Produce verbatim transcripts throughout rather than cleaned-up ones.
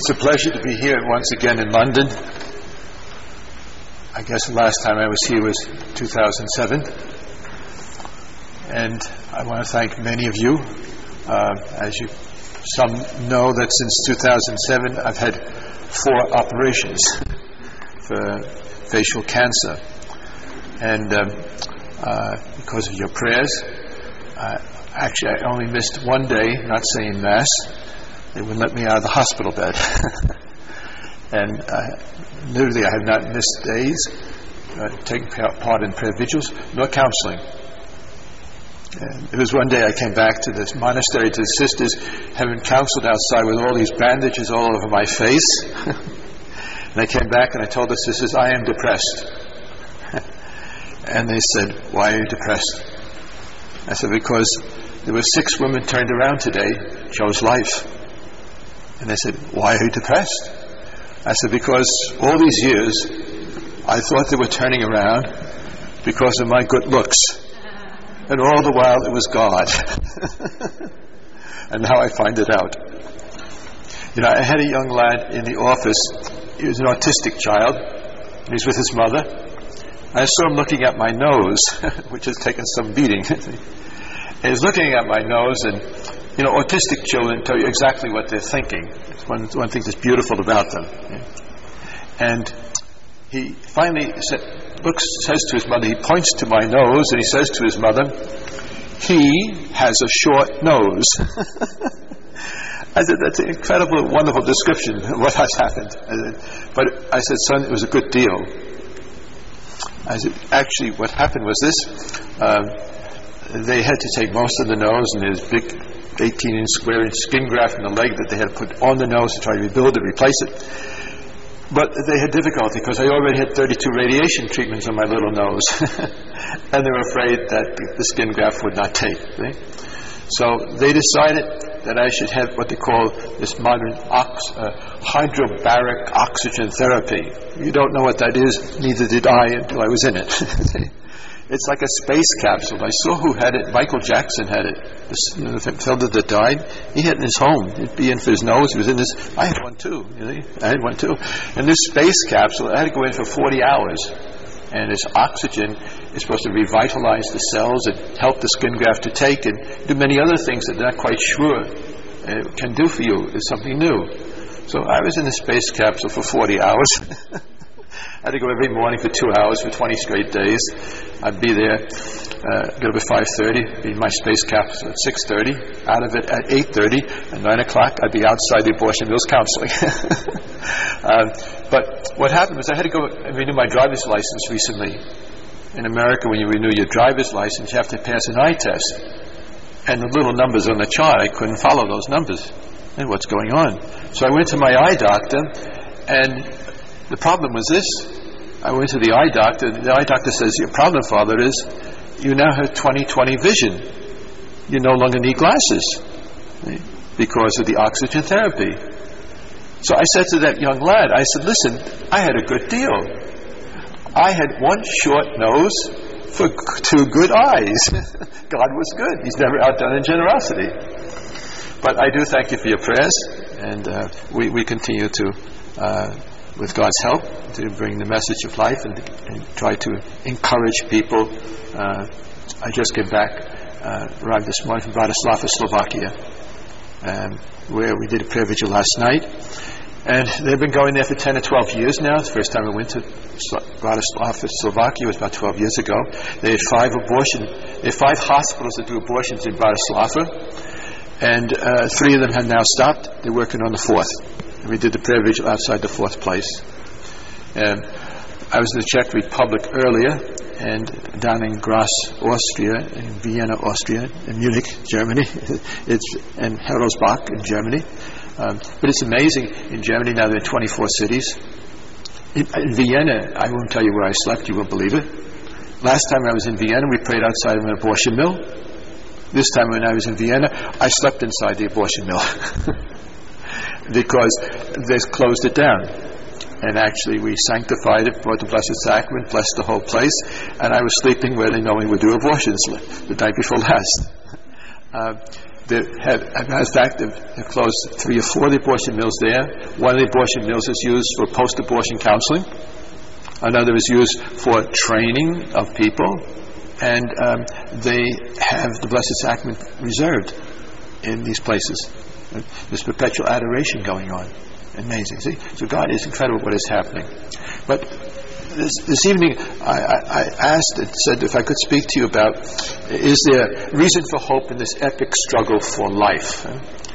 It's a pleasure to be here once again in London. I guess the last time I was here was two thousand seven. And I want to thank many of you. Uh, as you some know that since two thousand seven I've had four operations for facial cancer. And um, uh, because of your prayers, uh, actually I only missed one day not saying Mass. They wouldn't let me out of the hospital bed. And uh, literally I have not missed days, uh, taking part in prayer vigils, nor counseling. And it was one day I came back to this monastery to the sisters, having counseled outside with all these bandages all over my face. And I came back and I told the sisters, I am depressed. And they said, why are you depressed? I said, because there were six women turned around today, chose life. And they said, why are you depressed? I said, because all these years I thought they were turning around because of my good looks. And all the while it was God. And now I find it out. You know, I had a young lad in the office. He was an autistic child. And he was with his mother. I saw him looking at my nose, which has taken some beating. And he's looking at my nose, and you know, autistic children tell you exactly what they're thinking. It's one, one thing that's beautiful about them. Yeah. And he finally said, looks, says to his mother, he points to my nose, and he says to his mother, he has a short nose. I said, that's an incredible, wonderful description of what has happened. I said, but I said, son, it was a good deal. I said, actually, what happened was this. Um, they had to take most of the nose, and there's big eighteen inch square inch skin graft in the leg that they had to put on the nose to try to rebuild it, replace it. But they had difficulty because I already had thirty-two radiation treatments on my little nose. And they were afraid that the skin graft would not take. See? So they decided that I should have what they call this modern ox- uh, hydrobaric oxygen therapy. You don't know what that is, neither did I until I was in it. It's like a space capsule. I saw who had it. Michael Jackson had it. The, you know, the fellow that died, he had it in his home. It'd be in for his nose. It was in his. I had one too. You know, I had one too. And this space capsule, I had to go in for forty hours. And this oxygen is supposed to revitalize the cells and help the skin graft to take and do many other things that they're not quite sure it can do for you. It's something new. So I was in the space capsule for forty hours. I had to go every morning for two hours for twenty straight days. I'd be there, uh, get up at five thirty, be in my space capsule at six thirty, out of it at eight thirty, at nine o'clock I'd be outside the abortion mills counseling. um, but what happened was I had to go and renew my driver's license recently. In America, when you renew your driver's license, you have to pass an eye test. And the little numbers on the chart, I couldn't follow those numbers. And what's going on? So I went to my eye doctor, and the problem was this. I went to the eye doctor. The eye doctor says, your problem, Father, is you now have twenty twenty vision. You no longer need glasses because of the oxygen therapy. So I said to that young lad, I said, listen, I had a good deal. I had one short nose for two good eyes. God was good. He's never outdone in generosity. But I do thank you for your prayers, and uh, we, we continue to uh, with God's help, to bring the message of life and, and try to encourage people. Uh, I just came back, uh, arrived this morning from Bratislava, Slovakia, um, where we did a prayer vigil last night. And they've been going there for ten or twelve years now. The first time I went to Bratislava, Slovakia was about twelve years ago. They had five abortion, they had five hospitals that do abortions in Bratislava. And uh, three of them have now stopped. They're working on the fourth. And we did the prayer vigil outside the fourth place. And I was in the Czech Republic earlier, and down in Graz, Austria, in Vienna, Austria, in Munich, Germany, it's and Heroldsbach in Germany. Um, but it's amazing. In Germany now there are twenty-four cities. In, in Vienna, I won't tell you where I slept. You won't believe it. Last time I was in Vienna, we prayed outside of an abortion mill. This time when I was in Vienna, I slept inside the abortion mill. Because they closed it down. And actually we sanctified it, brought the Blessed Sacrament, blessed the whole place, and I was sleeping where they normally would do abortions the night before last. Uh, They have, as a matter of fact, they've, they've closed three or four of the abortion mills there. One of the abortion mills is used for post-abortion counseling. Another is used for training of people. And um, they have the Blessed Sacrament reserved in these places. There's perpetual adoration going on. Amazing. See? So God is incredible what is happening. But this, this evening I, I, I asked and said if I could speak to you about, is there reason for hope in this epic struggle for life?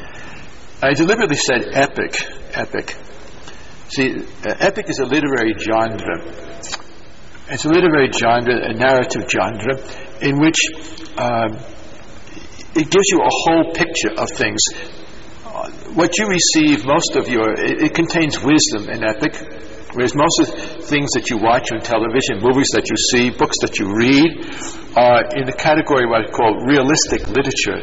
I deliberately said epic, epic. See, uh, epic is a literary genre. It's a literary genre, a narrative genre, in which um, it gives you a whole picture of things. Uh, what you receive, most of your, it, it contains wisdom in epic, whereas most of the things that you watch on television, movies that you see, books that you read, are in the category of what I call realistic literature.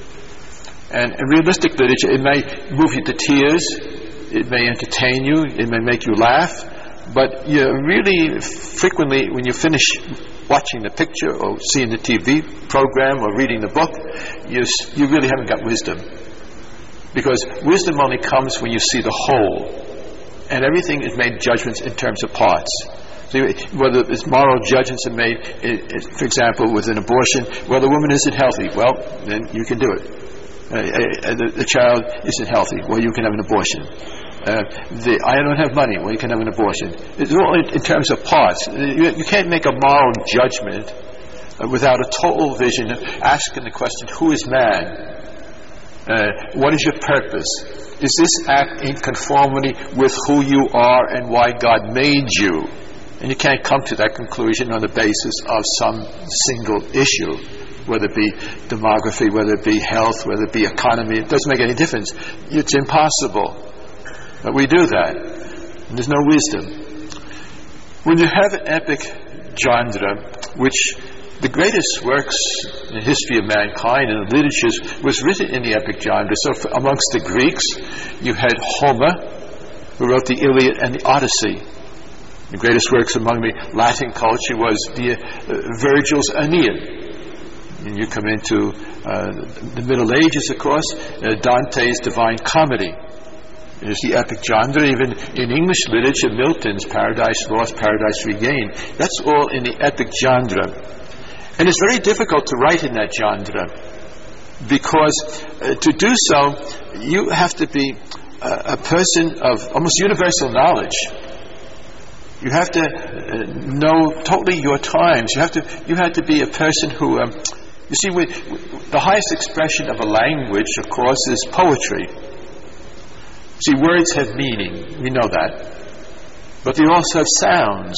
And in realistic literature, it may move you to tears, it may entertain you, it may make you laugh, but you really frequently, when you finish watching the picture or seeing the T V program or reading the book, you, you really haven't got wisdom. Because wisdom only comes when you see the whole. And everything is made judgments in terms of parts. So whether it's moral judgments are made, it, it, for example, with an abortion, well, the woman isn't healthy. Well, then you can do it. Uh, uh, the, the child isn't healthy. Well, you can have an abortion. Uh, the, I don't have money. Well, you can have an abortion. It's all in, in terms of parts. You, you can't make a moral judgment uh, without a total vision, asking the question, who is man? Uh, what is your purpose? Is this act in conformity with who you are and why God made you? And you can't come to that conclusion on the basis of some single issue, whether it be demography, whether it be health, whether it be economy. It doesn't make any difference. It's impossible. But we do that. And there's no wisdom. When you have an epic genre, which the greatest works in the history of mankind and the literatures was written in the epic genre. So for, amongst the Greeks, you had Homer, who wrote the Iliad and the Odyssey. The greatest works among the Latin culture was the uh, Virgil's Aeneid. And you come into uh, the Middle Ages, of course, uh, Dante's Divine Comedy. There's the epic genre. Even in English literature, Milton's Paradise Lost, Paradise Regained. That's all in the epic genre. And it's very difficult to write in that genre because uh, to do so, you have to be uh, a person of almost universal knowledge. You have to uh, know totally your times. You have to. You have to be a person who. Um, you see, we, the highest expression of a language, of course, is poetry. See, words have meaning. We know that, but they also have sounds.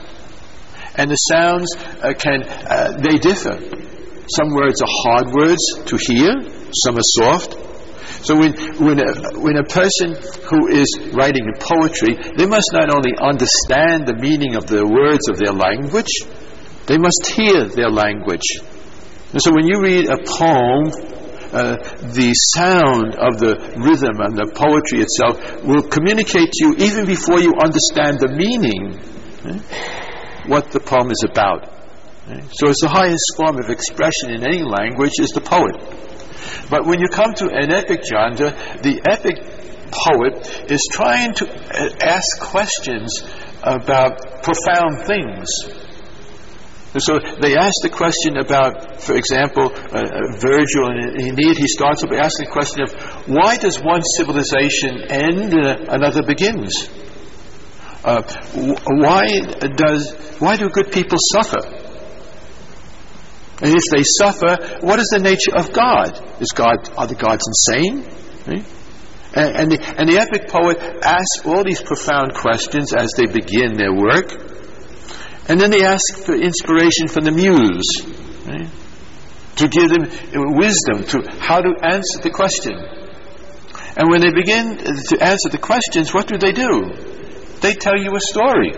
And the sounds uh, can, uh, they differ. Some words are hard words to hear, some are soft. So when, when, a, when a person who is writing in poetry, they must not only understand the meaning of the words of their language, they must hear their language. And so when you read a poem, uh, the sound of the rhythm and the poetry itself will communicate to you even before you understand the meaning. Eh? What the poem is about. So it's the highest form of expression in any language is the poet. But when you come to an epic genre, the epic poet is trying to ask questions about profound things. And so they ask the question about, for example, uh, Virgil in Aeneid, he starts by asking the question of why does one civilization end and another begins? Uh, why does why do good people suffer? And if they suffer, what is the nature of God? Is God are the gods insane? Right? And, and, the, and the epic poet asks all these profound questions as they begin their work, and then they ask for inspiration from the muse, right? To give them wisdom to how to answer the question. And when they begin to answer the questions, what do they do? They tell you a story.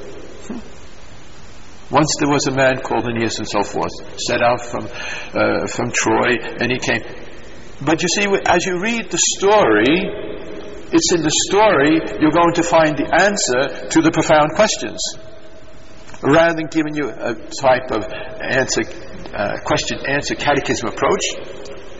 Once there was a man called Aeneas and so forth, set out from uh, from Troy, and he came. But you see, as you read the story, it's in the story you're going to find the answer to the profound questions. Rather than giving you a type of answer, uh, question-answer catechism approach,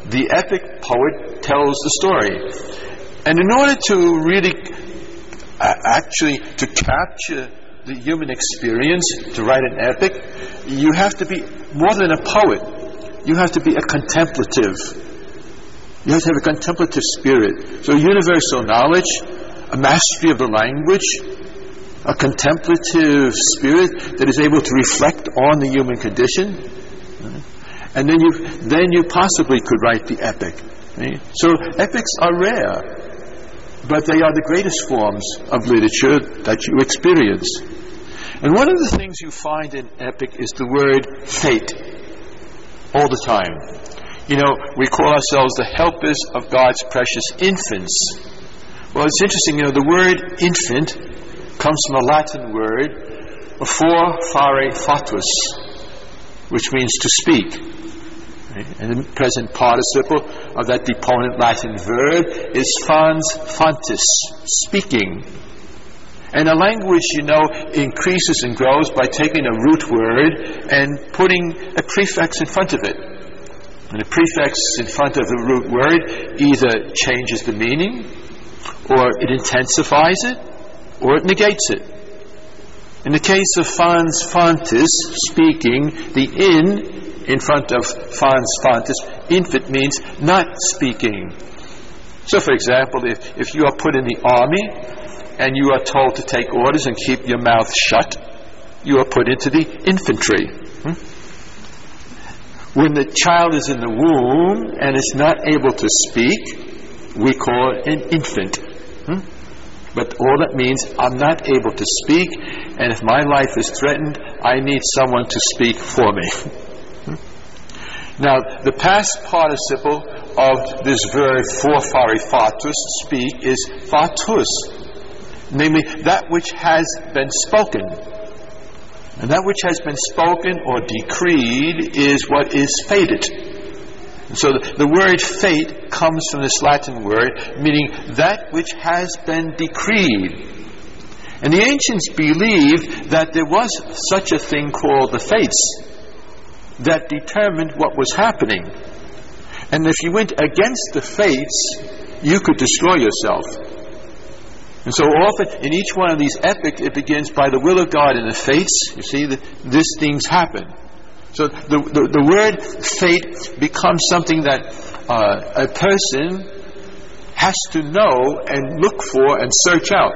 The epic poet tells the story. And in order to really uh, actually to capture the human experience, to write an epic, you have to be more than a poet. You have to be a contemplative. You have to have a contemplative spirit. So universal knowledge, a mastery of the language, a contemplative spirit that is able to reflect on the human condition. And then you then you possibly could write the epic. So epics are rare, but they are the greatest forms of literature that you experience. And one of the things you find in epic is the word fate all the time. You know, we call ourselves the helpers of God's precious infants. Well, it's interesting, you know, the word infant comes from a Latin word, for fare fatus, which means to speak. Right? And the present participle of that deponent Latin verb is fans fantis, speaking. And a language, you know, increases and grows by taking a root word and putting a prefix in front of it. And the prefix in front of the root word either changes the meaning, or it intensifies it, or it negates it. In the case of fans fantis, speaking, the in in front of fans fantis, infant, means not speaking. So, for example, if, if you are put in the army and you are told to take orders and keep your mouth shut, you are put into the infantry. Hmm? When the child is in the womb and is not able to speak, we call it an infant. Hmm? But all that means, I'm not able to speak, and if my life is threatened, I need someone to speak for me. Hmm? Now, the past participle of this verb for fare fatus, speak, is fatus, namely that which has been spoken. And that which has been spoken or decreed is what is fated. And so the, the word fate comes from this Latin word, meaning that which has been decreed. And the ancients believed that there was such a thing called the fates that determined what was happening. And if you went against the fates, you could destroy yourself. And so often, in each one of these epics, it begins by the will of God and the fates. You see, the, these things happen. So the, the, the word fate becomes something that uh, a person has to know and look for and search out.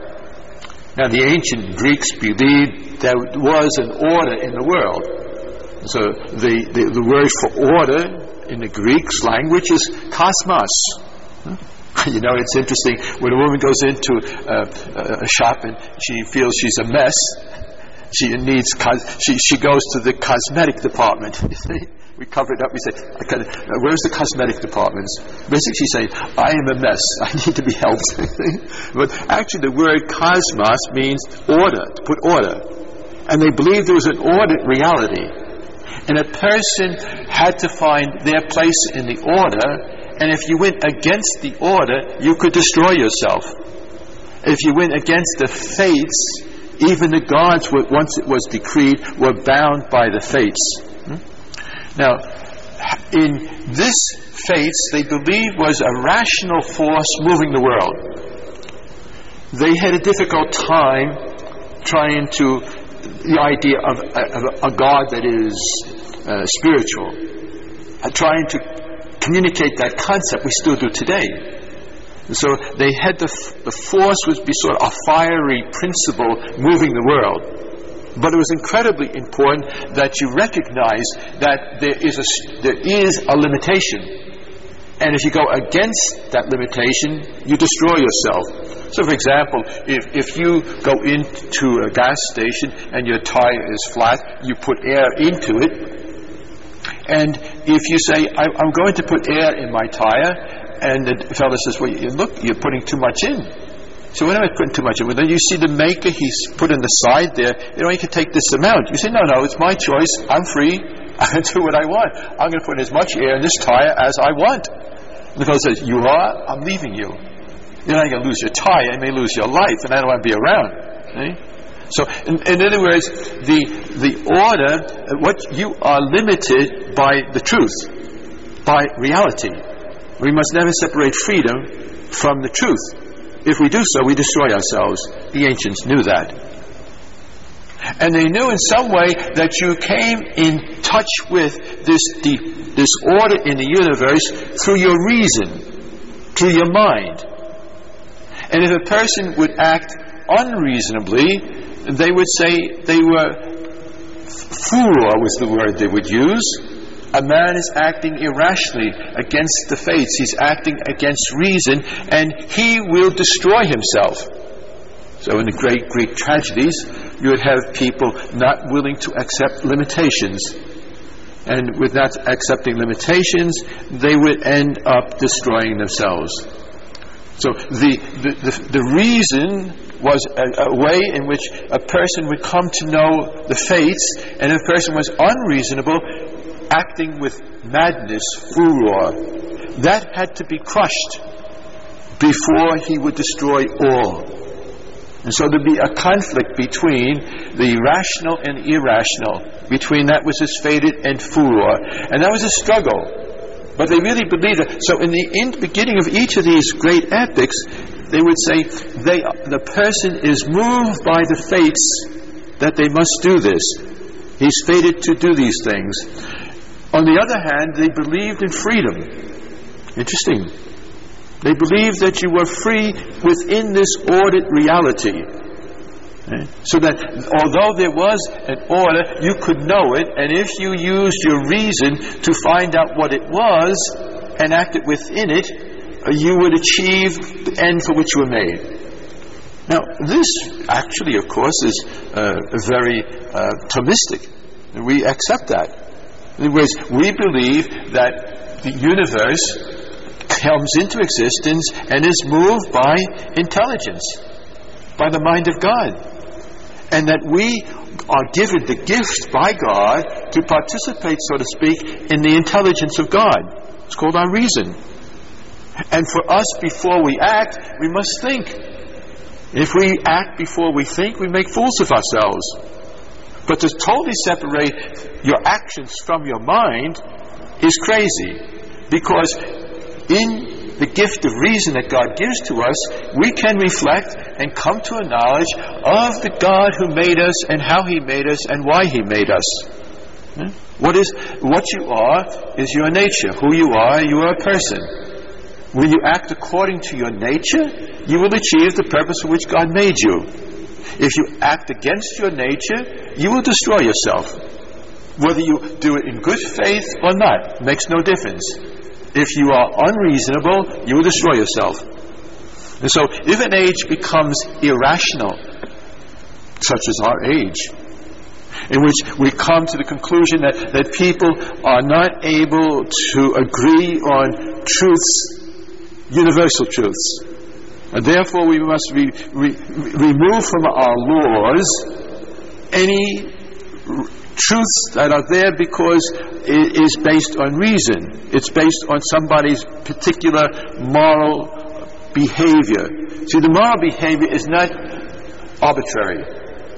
Now, the ancient Greeks believed there was an order in the world. So the, the, the word for order in the Greek language is cosmos. Huh? You know, it's interesting, when a woman goes into uh, a shop and she feels she's a mess, she needs, cos- she, she goes to the cosmetic department. You see? We cover it up, we say, where's the cosmetic department? Basically she's saying, I am a mess, I need to be helped. But actually the word cosmos means order, to put order. And they believed there was an ordered reality. And a person had to find their place in the order. And if you went against the order, you could destroy yourself. If you went against the fates, even the gods, once it was decreed, were bound by the fates. Now, in this fates, they believed was a rational force moving the world. They had a difficult time trying to, the idea of a, of a God that is uh, spiritual, uh, trying to communicate that concept. We still do today. And so they had the, the force would be sort of a fiery principle moving the world. But it was incredibly important that you recognize that there is a, there is a limitation. And if you go against that limitation, you destroy yourself. So, for example, if, if you go into a gas station and your tire is flat, you put air into it. And if you say, I'm going to put air in my tire, and the fellow says, well, you look, you're putting too much in. So when am I putting too much in? Well, then you see the maker, he's put in the side there, you know, you can take this amount. You say, no, no, it's my choice. I'm free. I can do what I want. I'm going to put as much air in this tire as I want. And the fellow says, you are? I'm leaving you. You're not going to lose your tire. You may lose your life, and I don't want to be around. See? So, in, in other words, the the order, what you are limited by the truth. by reality. We must never separate freedom from the truth. If we do so, we destroy ourselves. The ancients knew that. And they knew in some way that you came in touch with this deep, this order in the universe through your reason, through your mind. And if a person would act unreasonably, they would say they were, furor was the word they would use. A man is acting irrationally against the fates. He's acting against reason, and he will destroy himself. So in the great Greek tragedies, you would have people not willing to accept limitations. And with not accepting limitations, they would end up destroying themselves. So the, the, the, the reason was a, a way in which a person would come to know the fates, and if a person was unreasonable, acting with madness, furor, that had to be crushed before he would destroy all. And so there'd be a conflict between the rational and irrational, between that which is fated and furor. And that was a struggle. But they really believed it. So in the in beginning of each of these great epics, they would say they, the person is moved by the fates that they must do this. He's fated to do these things. On the other hand, they believed in freedom. Interesting. They believed that you were free within this ordered reality. Okay? So that although there was an order, you could know it, and if you used your reason to find out what it was and acted within it, you would achieve the end for which you were made. Now, this actually, of course, is uh, very uh, Thomistic. We accept that. In other words, we believe that the universe comes into existence and is moved by intelligence, by the mind of God, and that we are given the gift by God to participate, so to speak, in the intelligence of God. It's called our reason. And for us, before we act, we must think. If we act before we think, we make fools of ourselves. But to totally separate your actions from your mind is crazy, because in the gift of reason that God gives to us, we can reflect and come to a knowledge of the God who made us and how He made us and why He made us. What is what you are is your nature. Who you are, you are a person. When you act according to your nature, you will achieve the purpose for which God made you. If you act against your nature, you will destroy yourself. Whether you do it in good faith or not makes no difference. If you are unreasonable, you will destroy yourself. And so, if an age becomes irrational, such as our age, in which we come to the conclusion that, that people are not able to agree on truths, universal truths, and therefore we must re, re, remove from our laws any r- truths that are there because it is based on reason. It's based on somebody's particular moral behavior. See, the moral behavior is not arbitrary.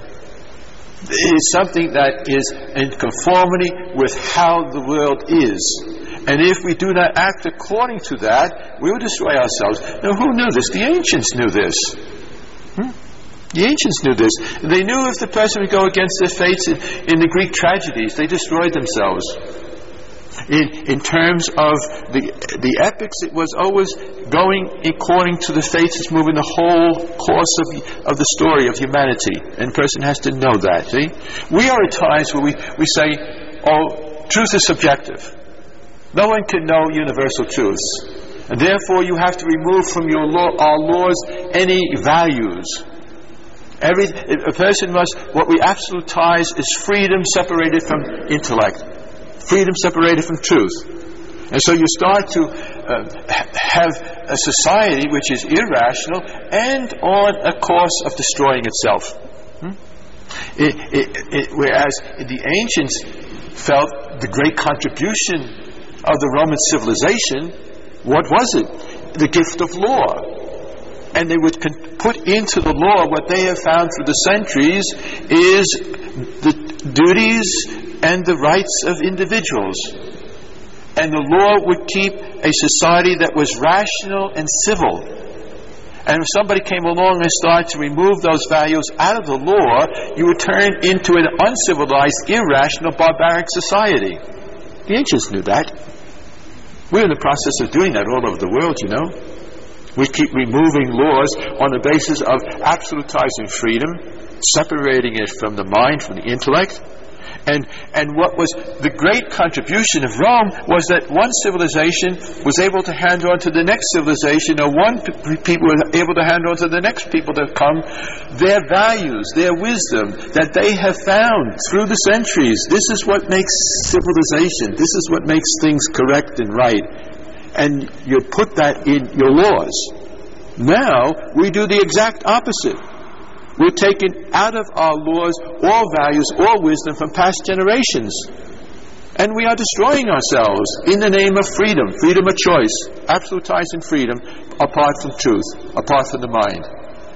It is something that is in conformity with how the world is. And if we do not act according to that, we will destroy ourselves. Now, who knew this? The ancients knew this. Hmm? The ancients knew this. They knew if the person would go against their fates in, in the Greek tragedies, they destroyed themselves. In, in terms of the the epics, it was always going according to the fates. It's moving the whole course of the, of the story of humanity. And a person has to know that. See? We are at times where we, we say, oh, truth is subjective. No one can know universal truths. And therefore you have to remove from your law, our laws any values. Every a person must, what we absolutize is freedom separated from intellect. Freedom separated from truth. And so you start to uh, have a society which is irrational and on a course of destroying itself. Hmm? It, it, it, whereas the ancients felt the great contribution of the Roman civilization, what was it? The gift of law. And they would con- put into the law what they have found through the centuries is the duties and the rights of individuals. and the law would keep a society that was rational and civil. And if somebody came along and started to remove those values out of the law, you would turn into an uncivilized, irrational, barbaric society. The ancients knew that. We're in the process of doing that all over the world, you know. We keep removing laws on the basis of absolutizing freedom, separating it from the mind, from the intellect. And and what was the great contribution of Rome was that one civilization was able to hand on to the next civilization, or one p- people were able to hand on to the next people to come their values, their wisdom that they have found through the centuries. This is what makes civilization. This is what makes things correct and right. And you put that in your laws. Now we do the exact opposite. We're taking out of our laws all values, all wisdom from past generations. And we are destroying ourselves in the name of freedom, freedom of choice, absolutizing freedom apart from truth, apart from the mind.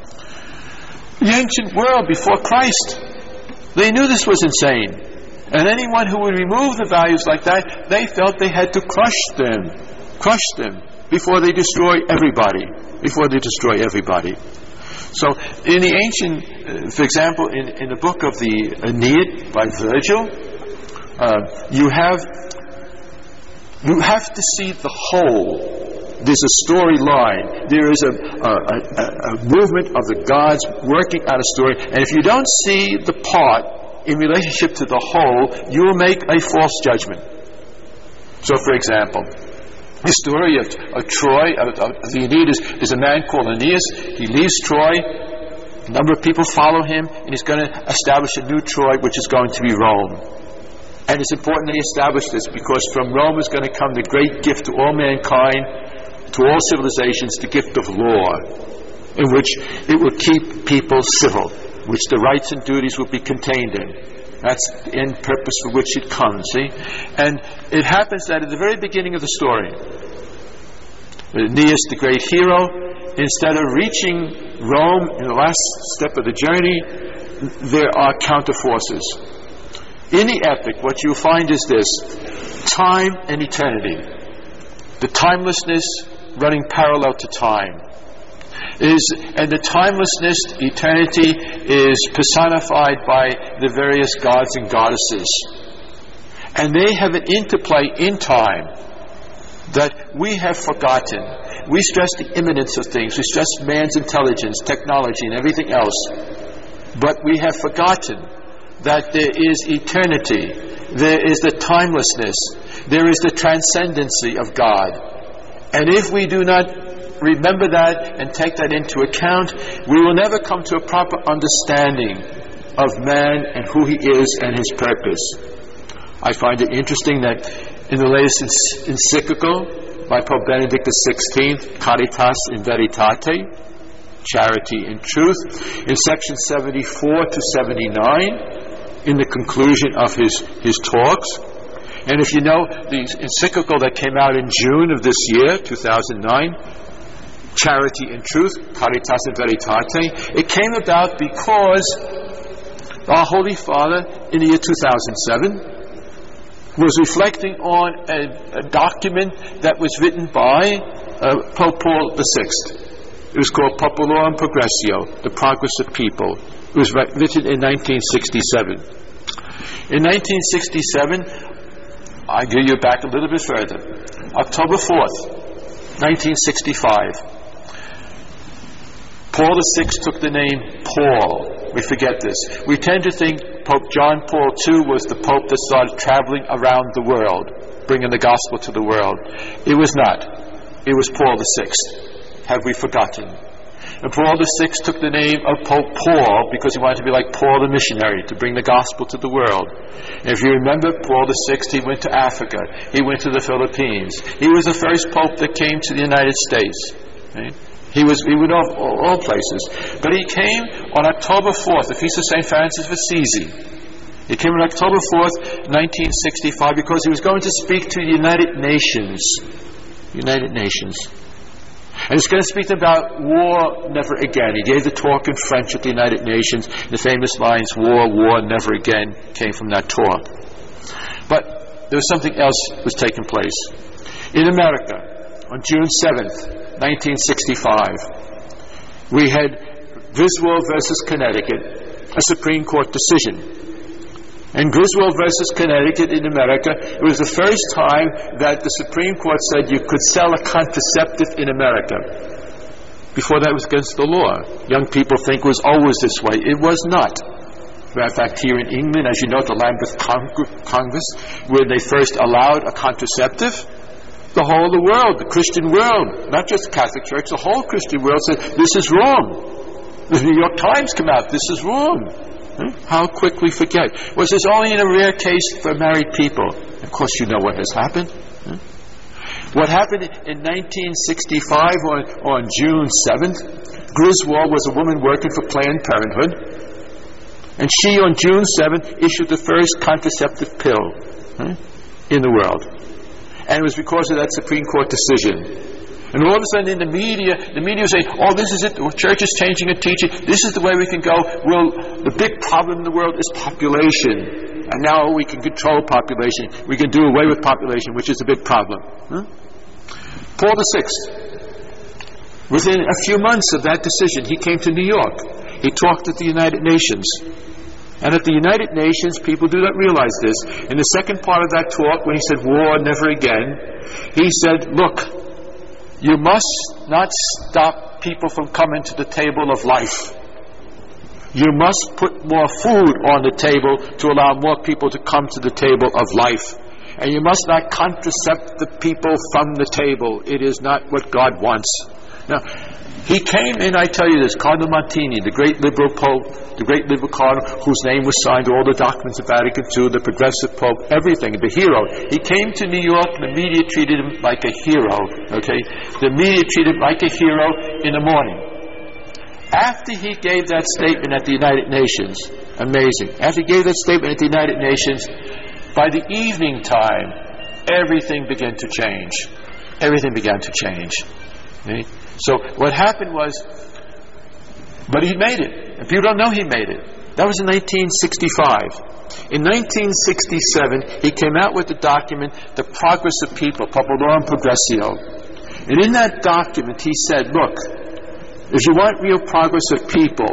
The ancient world before Christ, they knew this was insane. And anyone who would remove the values like that, they felt they had to crush them, crush them before they destroy everybody, before they destroy everybody. So, in the ancient, uh, for example, in, in the book of the Aeneid by Virgil, uh, you have you have to see the whole. There's a storyline. There is a, a, a, a movement of the gods working out a story, and if you don't see the part in relationship to the whole, you will make a false judgment. So, for example, the story of, of Troy, of, of the Aeneid, is, is a man called Aeneas. He leaves Troy. A number of people follow him, and he's going to establish a new Troy, which is going to be Rome. And it's important that he establish this, because from Rome is going to come the great gift to all mankind, to all civilizations, the gift of law, in which it will keep people civil, which the rights and duties will be contained in. That's the end purpose for which it comes, see? And it happens that at the very beginning of the story, Aeneas, the great hero, instead of reaching Rome in the last step of the journey, there are counter forces. In the epic, what you find is this: time and eternity. The timelessness running parallel to time. Is, and the timelessness, eternity, is personified by the various gods and goddesses. And they have an interplay in time that we have forgotten. We stress the imminence of things. We stress man's intelligence, technology, and everything else. But we have forgotten that there is eternity. There is the timelessness. There is the transcendency of God. And if we do not remember that and take that into account, we will never come to a proper understanding of man and who he is and his purpose. I find it interesting that in the latest encyclical by Pope Benedict the sixteenth, Caritas in Veritate, Charity in Truth, in section seventy-four to seventy-nine, in the conclusion of his, his talks, and if you know the encyclical that came out in June of this year, two thousand nine, Charity in Truth, Caritas in Veritate, it came about because our Holy Father, in the year two thousand seven, was reflecting on a, a document that was written by uh, Pope Paul the sixth. It was called Populorum Progressio, the Progress of People. It was written in nineteen sixty-seven. In nineteen sixty-seven, I give you back a little bit further. October fourth, nineteen sixty-five. Paul the sixth took the name Paul. We forget this. We tend to think Pope John Paul the second was the Pope that started traveling around the world, bringing the gospel to the world. It was not. It was Paul the sixth. Have we forgotten? And Paul the sixth took the name of Pope Paul because he wanted to be like Paul the missionary, to bring the gospel to the world. And if you remember, Paul the sixth, he went to Africa. He went to the Philippines. He was the first Pope that came to the United States. Right? He was he went off all, all places. But he came on October fourth, the feast of Saint Francis of Assisi. He came on October fourth, nineteen sixty-five, because he was going to speak to the United Nations. United Nations. And he's going to speak about war never again. He gave the talk in French at the United Nations. The famous lines, war, war, never again, came from that talk. But there was something else was taking place. In America, on June seventh, nineteen sixty-five, we had Griswold versus Connecticut, a Supreme Court decision. And Griswold versus Connecticut in America, it was the first time that the Supreme Court said you could sell a contraceptive in America. Before that, it was against the law. Young people think it was always this way. It was not. As a matter of fact, here in England, as you know, the Lambeth Congress, where they first allowed a contraceptive, the whole of the world, the Christian world, not just the Catholic Church, the whole Christian world said, this is wrong. The New York Times came out, this is wrong. How quick we forget. Was this only in a rare case for married people? Of course, you know what has happened. What happened in nineteen sixty-five on, on June seventh, Griswold was a woman working for Planned Parenthood, and she on June seventh issued the first contraceptive pill huh, in the world. And it was because of that Supreme Court decision. And all of a sudden in the media, the media was saying, oh, this is it, the church is changing a teaching, this is the way we can go. Well, the big problem in the world is population. And now we can control population. We can do away with population, which is a big problem. Huh? Paul the Sixth, within a few months of that decision, he came to New York. He talked at the United Nations. And at the United Nations, people do not realize this. In the second part of that talk, when he said, war, never again, he said, look, you must not stop people from coming to the table of life. You must put more food on the table to allow more people to come to the table of life. And you must not contracept the people from the table. It is not what God wants. Now, he came in, I tell you this, Cardinal Montini, the great liberal pope, the great liberal cardinal, whose name was signed to all the documents of Vatican Two, the progressive pope, everything, the hero. He came to New York, and the media treated him like a hero, okay? The media treated him like a hero in the morning. After he gave that statement at the United Nations, amazing, after he gave that statement at the United Nations, by the evening time, everything began to change. Everything began to change. Okay? So what happened was, but he made it. And people don't know he made it. That was in nineteen sixty-five. In nineteen sixty-seven, he came out with the document, The Progress of People, Populorum Progressio. And in that document, he said, look, if you want real progress of people,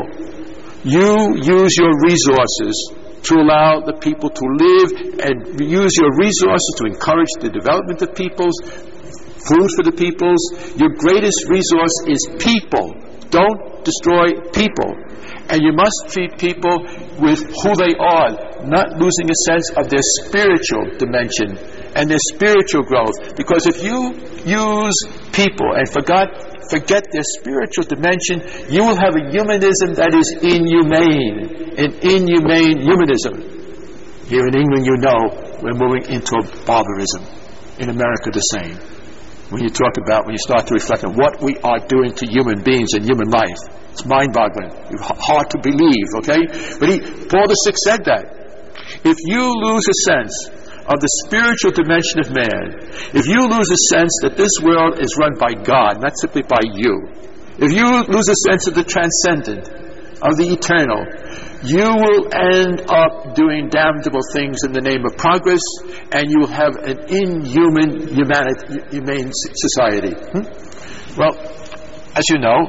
you use your resources to allow the people to live, and use your resources to encourage the development of peoples, food for the peoples. Your greatest resource is people. Don't destroy people. And you must treat people with who they are, not losing a sense of their spiritual dimension and their spiritual growth. Because if you use people and forgot, forget their spiritual dimension, you will have a humanism that is inhumane, an inhumane humanism. Here in England, you know, we're moving into a barbarism. In America, the same. When you talk about, when you start to reflect on what we are doing to human beings and human life, it's mind-boggling. It's hard to believe, okay? But he, Paul the Sixth said that. If you lose a sense of the spiritual dimension of man, if you lose a sense that this world is run by God, not simply by you, if you lose a sense of the transcendent, of the eternal, you will end up doing damnable things in the name of progress, and you will have an inhuman, humanity, humane society. Hmm? Well, as you know,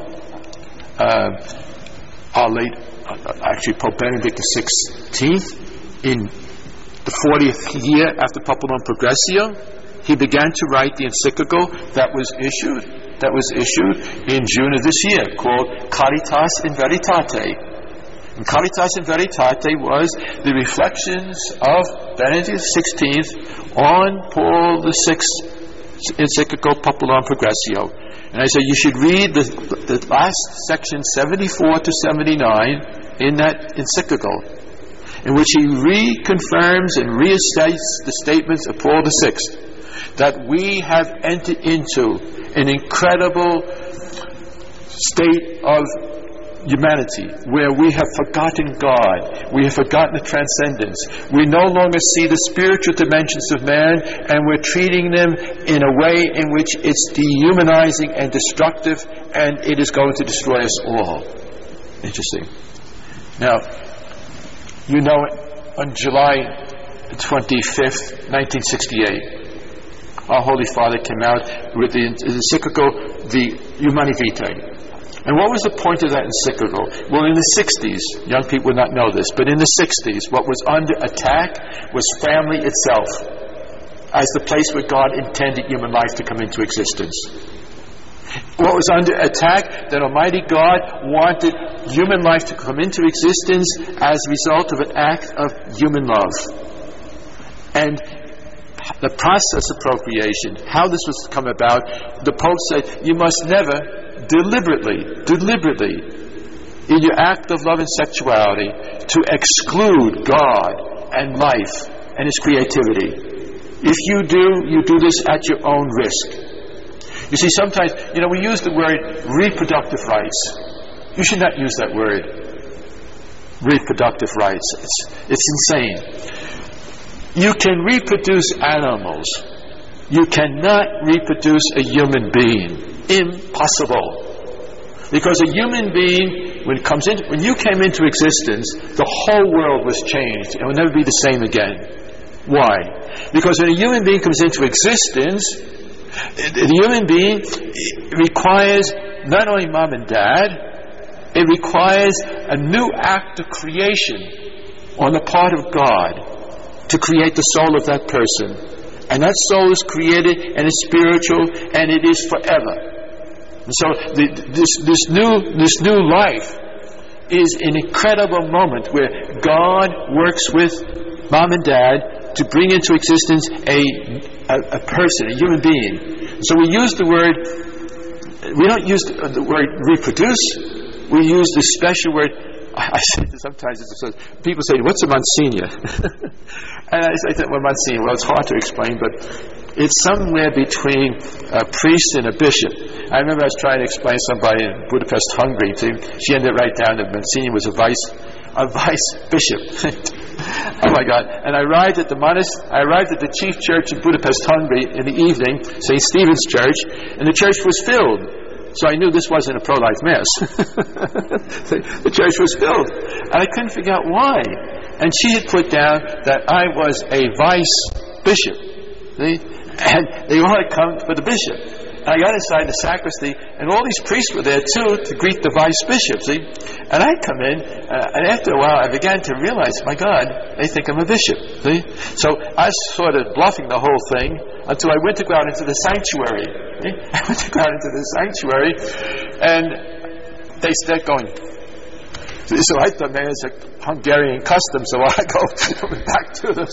uh, our late, uh, actually Pope Benedict the Sixteenth, in the fortieth year after Populorum Progressio, he began to write the encyclical that was issued that was issued in June of this year, called Caritas in Veritate. And Caritas in Veritate was the reflections of Benedict the Sixteenth on Paul the Sixth's encyclical Populorum Progressio. And I say you should read the, the last section, seventy-four to seventy-nine, in that encyclical, in which he reconfirms and restates the statements of Paul the Sixth, that we have entered into an incredible state of humanity where we have forgotten God, we have forgotten the transcendence, we no longer see the spiritual dimensions of man, and we're treating them in a way in which it's dehumanizing and destructive, and it is going to destroy us all. Interesting. Now, you know, on July twenty-fifth, nineteen sixty-eight. Our Holy Father came out with the encyclical, the Humanae Vitae. And what was the point of that encyclical? Well, in the sixties, young people would not know this, but in the sixties, what was under attack was family itself as the place where God intended human life to come into existence. What was under attack? That Almighty God wanted human life to come into existence as a result of an act of human love. And the process of procreation, how this was to come about, the Pope said, you must never deliberately, deliberately, in your act of love and sexuality, to exclude God and life and His creativity. If you do, you do this at your own risk. You see, sometimes, you know, we use the word reproductive rights. You should not use that word, reproductive rights. It's, it's insane. You can reproduce animals. You cannot reproduce a human being. Impossible. Because a human being, when it comes in, when you came into existence, the whole world was changed. It will never be the same again. Why? Because when a human being comes into existence, the human being requires not only mom and dad, it requires a new act of creation on the part of God to create the soul of that person. And that soul is created and is spiritual and it is forever. And so the, this, this, new, this new life is an incredible moment where God works with mom and dad to bring into existence a, a, a person, a human being. So we use the word, we don't use the, the word reproduce, we use the special word. I, I say sometimes it's so, people say, what's a Monsignor? And I say, well, Monsignor, well, it's hard to explain, but it's somewhere between a priest and a bishop. I remember I was trying to explain to somebody in Budapest, Hungary, to she ended up right down that Monsignor was a vice, a vice bishop. Oh my God! And I arrived at the monast- I arrived at the chief church in Budapest, Hungary, in the evening, Saint Stephen's Church, and the church was filled. So I knew this wasn't a pro-life mass. The church was filled, and I couldn't figure out why. And she had put down that I was a vice bishop. See? And they all had come for the bishop. And I got inside the sacristy, and all these priests were there too to greet the vice bishop, see? And I come in, uh, and after a while I began to realize, my God, they think I'm a bishop, see? So I was sort of bluffing the whole thing until I went to go out into the sanctuary. See? I went to go out into the sanctuary, and they start going. So I thought, man, it's a Hungarian custom, so I go back to them.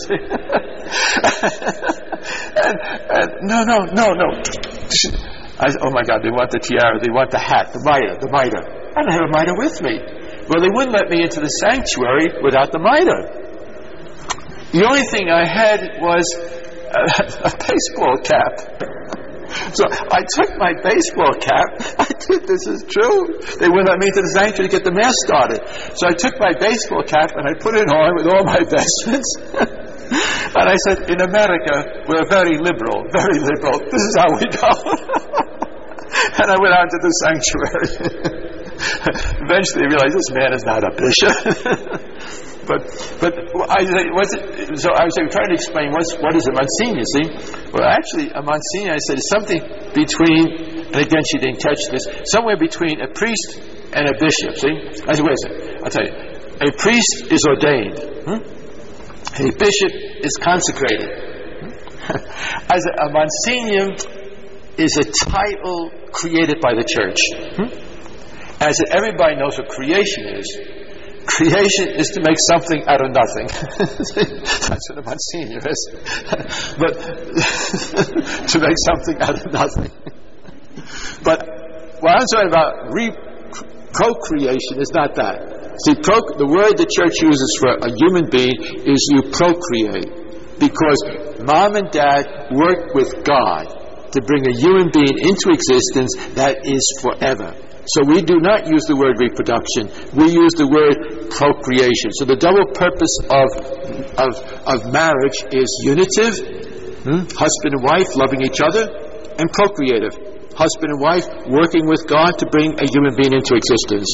and, and no, no, no, no. I said, oh my God, they want the tiara, they want the hat, the mitre, the mitre. I don't have a mitre with me. Well, they wouldn't let me into the sanctuary without the mitre. The only thing I had was a, a baseball cap. So I took my baseball cap. I think this is true. They wouldn't let me into the sanctuary to get the mass started. So I took my baseball cap and I put it on with all my vestments. And I said, in America, we're very liberal, very liberal. This is how we go. And I went out to the sanctuary. Eventually I realized this man is not a bishop. But but I was it, so I was trying to explain what's, what is a Monsignor, see? Well, actually, a Monsignor, I said, is something between, and again, she didn't catch this, somewhere between a priest and a bishop, see? I said, wait a second, I'll tell you. A priest is ordained. Hmm? A bishop is consecrated. Hmm? As a, a Monsignor is a title created by the church. Hmm? As everybody knows what creation is, creation is to make something out of nothing. That's what a Monsignor is. But to make something out of nothing. But what I'm talking about, re- procreation, is not that. See, pro- the word the church uses for a human being is you procreate. Because mom and dad work with God to bring a human being into existence that is forever. So we do not use the word reproduction. We use the word procreation. So the double purpose of of, of marriage is unitive, hmm? husband and wife loving each other, and procreative, husband and wife working with God to bring a human being into existence.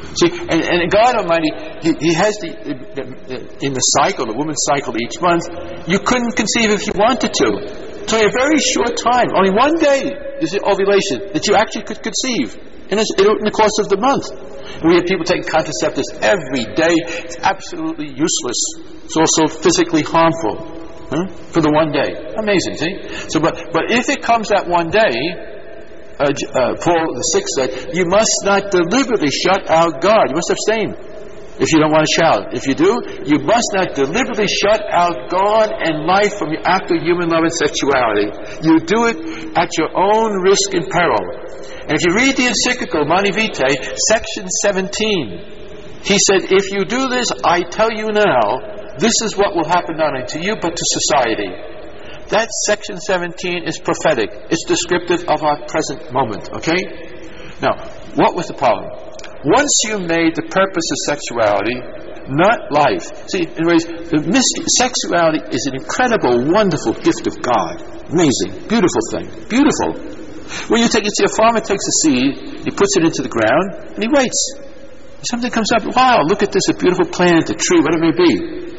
See, and, and God Almighty, he, he has the, the, the, in the cycle, the woman's cycle each month, you couldn't conceive if you wanted to. So in a very short time, only one day is the ovulation that you actually could conceive in, a, in the course of the month. And we have people taking contraceptives every day. It's absolutely useless. It's also physically harmful, huh? For the one day. Amazing, see? So, but, but if it comes that one day, Uh, uh, Paul the sixth said, you must not deliberately shut out God. You must abstain if you don't want to shout. If you do, you must not deliberately shut out God and life from your act of human love and sexuality. You do it at your own risk and peril. And if you read the encyclical Humanae Vitae, section seventeen, he said, if you do this, I tell you now, this is what will happen not only to you, but to society. That section seventeen is prophetic. It's descriptive of our present moment, okay? Now, what was the problem? Once you made the purpose of sexuality not life. See, in ways, the mystery, sexuality is an incredible, wonderful gift of God. Amazing, beautiful thing. Beautiful. When you take it, see, a farmer takes a seed, he puts it into the ground, and he waits. Something comes up, wow, look at this, a beautiful plant, a tree, whatever it may be.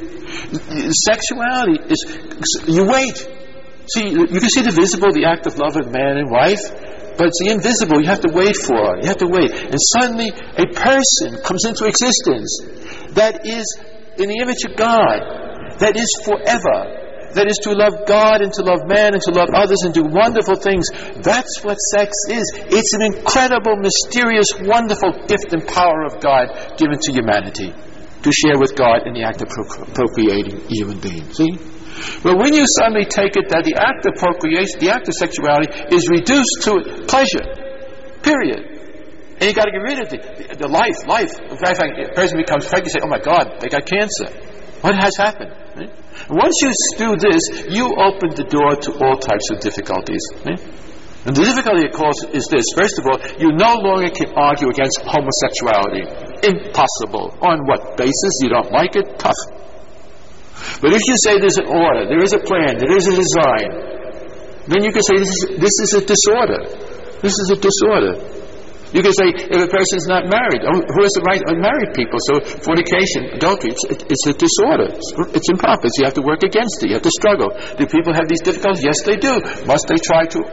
Sexuality is, you wait. See, you can see the visible, the act of love of man and wife, but it's the invisible you have to wait for. You have to wait. And suddenly a person comes into existence that is in the image of God, that is forever, that is to love God and to love man and to love others and do wonderful things. That's what sex is. It's an incredible, mysterious, wonderful gift and power of God given to humanity to share with God in the act of procreating human beings. See? But when you suddenly take it that the act of procreation, the act of sexuality, is reduced to pleasure, period. And you got to get rid of the, the life, life. In fact, a person becomes pregnant, you say, oh my God, they got cancer. What has happened? Right? Once you do this, you open the door to all types of difficulties. Right? And the difficulty, of course, is this. First of all, you no longer can argue against homosexuality. Impossible. On what basis? You don't like it? Tough. But if you say there's an order, there is a plan, there is a design, then you can say this is, this is a disorder. This is a disorder. You can say if a person is not married, oh, who has the right to marry people? So fornication, adultery, it's, it's a disorder. It's, it's improper. So you have to work against it. You have to struggle. Do people have these difficulties? Yes, they do. Must they try to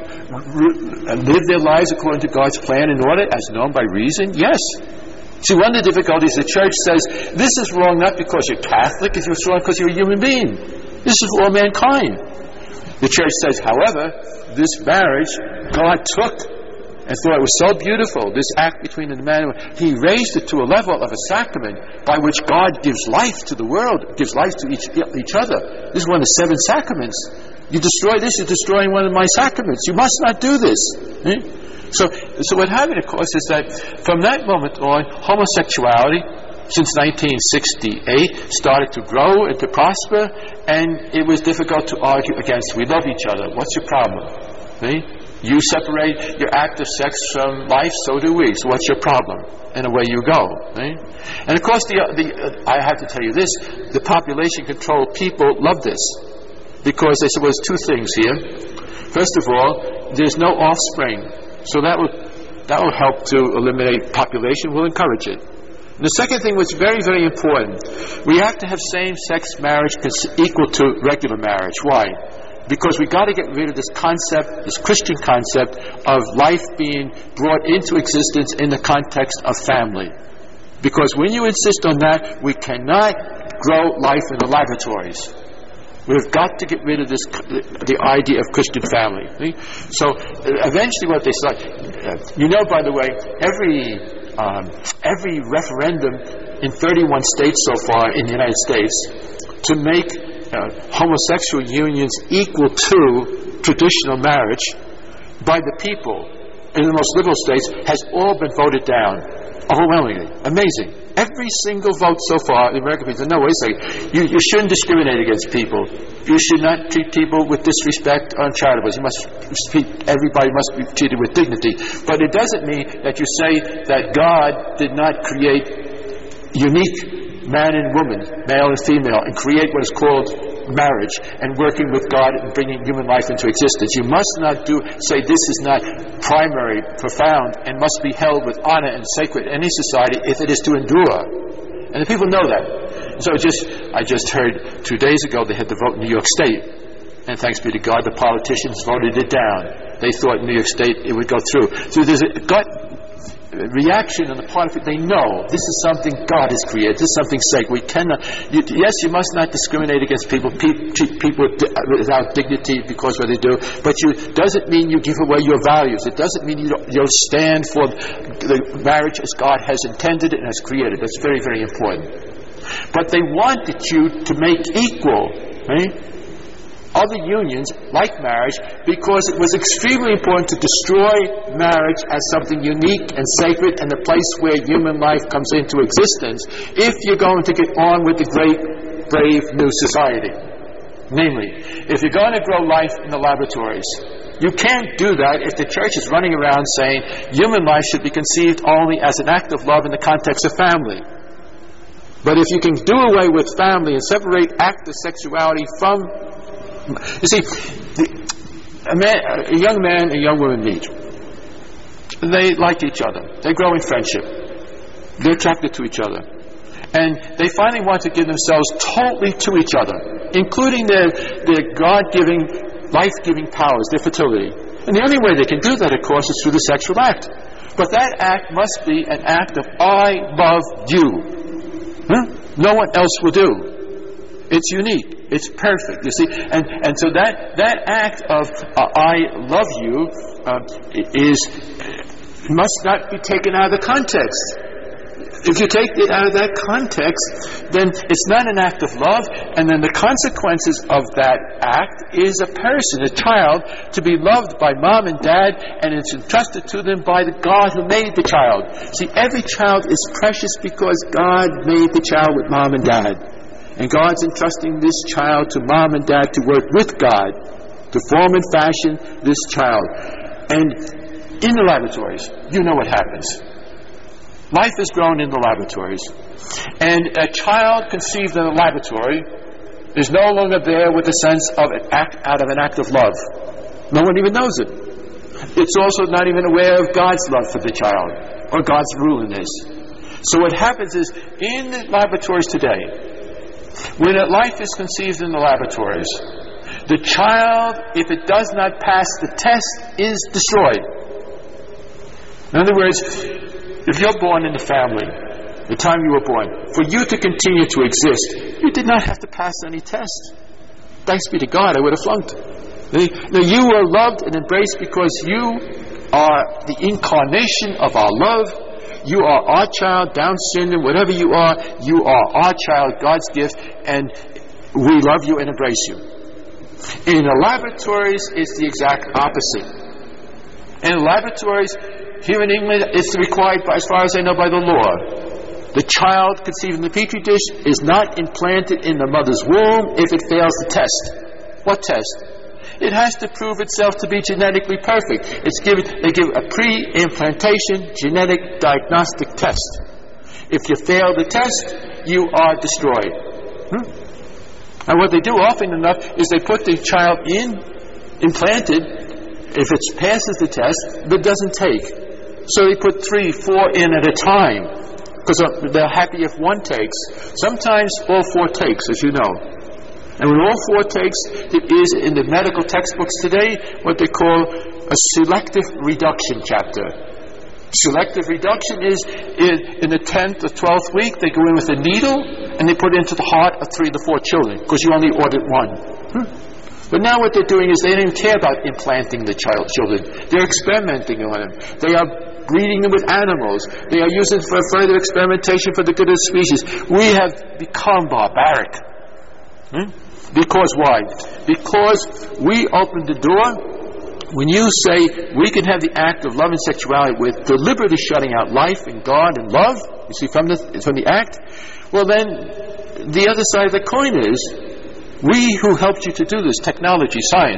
r- live their lives according to God's plan and order as known by reason? Yes. See, one of the difficulties, the church says, this is wrong not because you're Catholic, it's wrong because you're a human being. This is for all mankind. The church says, however, this marriage, God took and thought it was so beautiful, this act between the man and woman. He raised it to a level of a sacrament by which God gives life to the world, gives life to each, each other. This is one of the seven sacraments. You destroy this, you're destroying one of my sacraments. You must not do this. Eh? So, so what happened, of course, is that from that moment on, homosexuality, since nineteen sixty-eight, started to grow and to prosper, and it was difficult to argue against. We love each other. What's your problem? See? You separate your act of sex from life, so do we. So what's your problem? And away you go. See? And of course, the, the uh, I have to tell you this, the population control people love this, because they said, well, there's two things here. First of all, there's no offspring. So that will that will help to eliminate population. We'll encourage it. And the second thing was very, very important. We have to have same-sex marriage equal to regular marriage. Why? Because we got to get rid of this concept, this Christian concept of life being brought into existence in the context of family. Because when you insist on that, we cannot grow life in the laboratories. We've got to get rid of this, the idea of Christian family. See? So eventually what they start, uh, you know, by the way, every um, every referendum in thirty-one states so far in the United States to make uh, homosexual unions equal to traditional marriage by the people in the most liberal states has all been voted down overwhelmingly. Amazing. Every single vote so far, the American people say, no, wait a second, you, you shouldn't discriminate against people. You should not treat people with disrespect or uncharitableness. You must treat, everybody must be treated with dignity. But it doesn't mean that you say that God did not create unique man and woman, male and female, and create what is called marriage and working with God and bringing human life into existence. You must not do say this is not primary, profound, and must be held with honor and sacred in any society if it is to endure. And the people know that. So just I just heard two days ago they had the vote in New York State. And thanks be to God, the politicians voted it down. They thought in New York State it would go through. So there's a gut reaction on the part of it. They know this is something God has created. This is something sacred. We cannot. You, yes, you must not discriminate against people, pe- treat people without dignity because what they do. But you doesn't mean you give away your values. It doesn't mean you don't, you'll stand for the marriage as God has intended and has created. That's very, very important. But they wanted you to make equal, right, other unions like marriage, because it was extremely important to destroy marriage as something unique and sacred and the place where human life comes into existence if you're going to get on with the great, brave new society. Namely, if you're going to grow life in the laboratories, you can't do that if the church is running around saying human life should be conceived only as an act of love in the context of family. But if you can do away with family and separate active sexuality from... You see, the, a, man, a young man and a young woman meet. They like each other. They grow in friendship. They're attracted to each other. And they finally want to give themselves totally to each other, including their, their God-giving, life-giving powers, their fertility. And the only way they can do that, of course, is through the sexual act. But that act must be an act of I love you. Huh? No one else will do. It's unique. It's perfect. You see, and and so that that act of uh, I love you uh, is must not be taken out of the context. If you take it out of that context, then it's not an act of love, and then the consequences of that act is a person, a child, to be loved by mom and dad, and it's entrusted to them by the God who made the child. See, every child is precious because God made the child with mom and dad. And God's entrusting this child to mom and dad to work with God to form and fashion this child. And in the laboratories, you know what happens. Life is grown in the laboratories. And a child conceived in a laboratory is no longer there with a sense of an act out of an act of love. No one even knows it. It's also not even aware of God's love for the child or God's rule in this. So what happens is, in the laboratories today, when a life is conceived in the laboratories, the child, if it does not pass the test, is destroyed. In other words, if you're born in the family, the time you were born, for you to continue to exist, you did not have to pass any test. Thanks be to God, I would have flunked. Now, you were loved and embraced because you are the incarnation of our love. You are our child, Down syndrome, whatever you are, you are our child, God's gift, and we love you and embrace you. In the laboratories, it's the exact opposite. In the laboratories, here in England, it's required, by, as far as I know, by the law. The child conceived in the petri dish is not implanted in the mother's womb if it fails the test. What test? It has to prove itself to be genetically perfect. It's given, they give a pre-implantation genetic diagnostic test. If you fail the test, you are destroyed. Hmm? And what they do often enough is they put the child in, implanted, if it passes the test, but doesn't take. So they put three, four in at a time, because they're happy if one takes. Sometimes all four takes, as you know. And when all four takes, it is in the medical textbooks today what they call a selective reduction chapter. Selective reduction is in, in the tenth or twelfth week, they go in with a needle and they put it into the heart of three to four children because you only ordered one. Hmm. But now what they're doing is they don't even care about implanting the child children. They're experimenting on them. They are breeding them with animals. They are using it for further experimentation for the good of the species. We have become barbaric. Hmm? Because why? Because we opened the door. When you say we can have the act of love and sexuality with deliberately shutting out life and God and love, you see, from the, from the act, well then, the other side of the coin is, we who helped you to do this, technology, science,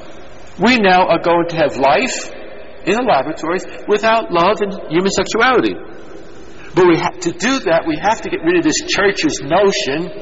we now are going to have life in the laboratories without love and human sexuality. But we have to do that, we have to get rid of this church's notion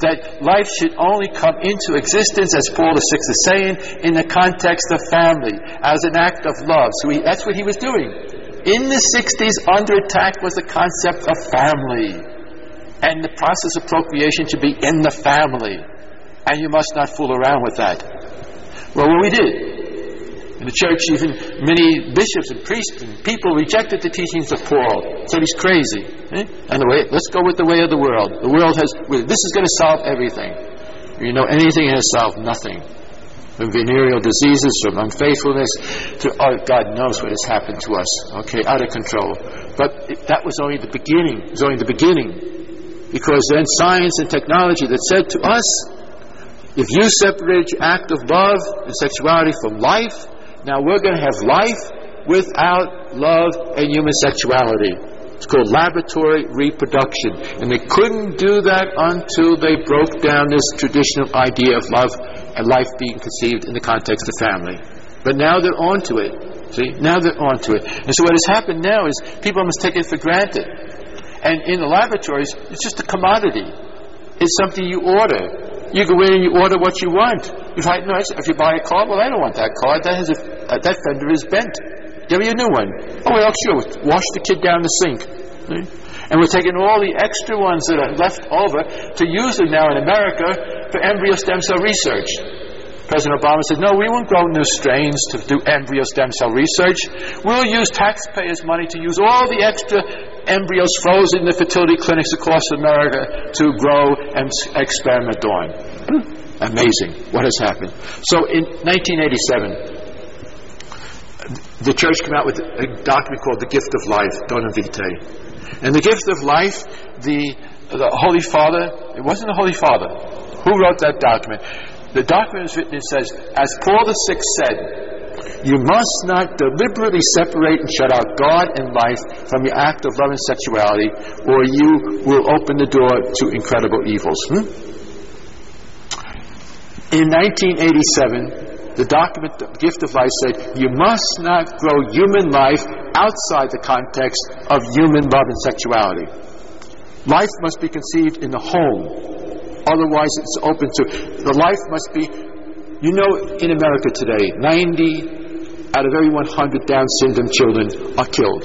that life should only come into existence, as Paul the Sixth is saying, in the context of family, as an act of love. So he, that's what he was doing. In the sixties, under attack was the concept of family. And the process of procreation should be in the family. And you must not fool around with that. Well, what we did. In the church, even many bishops and priests and people rejected the teachings of Paul. Said he's crazy. Eh? And the way, let's go with the way of the world. The world has, this is going to solve everything. You know, anything has solved nothing. From venereal diseases, from unfaithfulness, to, oh, God knows what has happened to us. Okay, out of control. But it, that was only the beginning. It was only the beginning. Because then science and technology that said to us, if you separate your act of love and sexuality from life, now we're going to have life without love and human sexuality. It's called laboratory reproduction. And they couldn't do that until they broke down this traditional idea of love and life being conceived in the context of family. But now they're onto it. See? Now they're onto it. And so what has happened now is people must take it for granted. And in the laboratories, it's just a commodity. It's something you order. You go in and you order what you want. If, I, no, if you buy a car, well, I don't want that car. That has a, uh, that fender is bent. Give me a new one. Oh, well, sure. Wash the kid down the sink. Right? And we're taking all the extra ones that are left over to use them now in America for embryo stem cell research. President Obama said, no, we won't grow new strains to do embryo stem cell research. We'll use taxpayers' money to use all the extra embryos frozen in the fertility clinics across America to grow and experiment on. Hmm. Amazing what has happened. So in nineteen eighty-seven, the church came out with a document called the Gift of Life, Dona Vitae. And the Gift of Life, the, the Holy Father, it wasn't the Holy Father. Who wrote that document? The document is written, it says, as Paul the Sixth said, you must not deliberately separate and shut out God and life from your act of love and sexuality, or you will open the door to incredible evils. Hmm? In nineteen eighty-seven, the document, the Gift of Life, said, you must not grow human life outside the context of human love and sexuality. Life must be conceived in the home. Otherwise, it's open to... The life must be... You know, in America today, ninety out of every one hundred Down syndrome children are killed.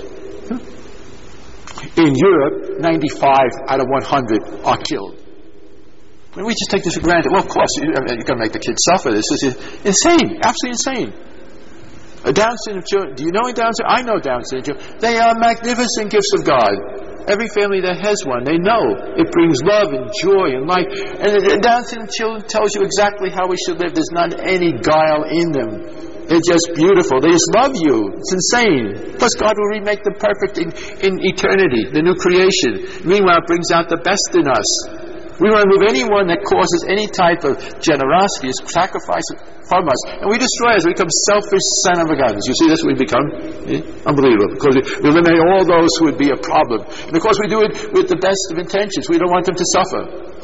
In Europe, ninety-five out of one hundred are killed. I mean, we just take this for granted. Well, of course, you, I mean, you're going to make the kids suffer. This is insane. Absolutely insane. A Down syndrome children... Do you know Down syndrome? I know Down syndrome children. They are magnificent gifts of God. Every family that has one, they know it brings love and joy and life. And the Down syndrome children tells you exactly how we should live. There's not any guile in them. They're just beautiful. They just love you. It's insane. Plus, God will remake them perfect in, in eternity, the new creation. Meanwhile, it brings out the best in us. We want to remove anyone that causes any type of generosity, sacrifice from us. And we destroy us. We become selfish son of a guns. You see, that's what we become. Eh? Unbelievable. Because we eliminate all those who would be a problem. And of course we do it with the best of intentions. We don't want them to suffer.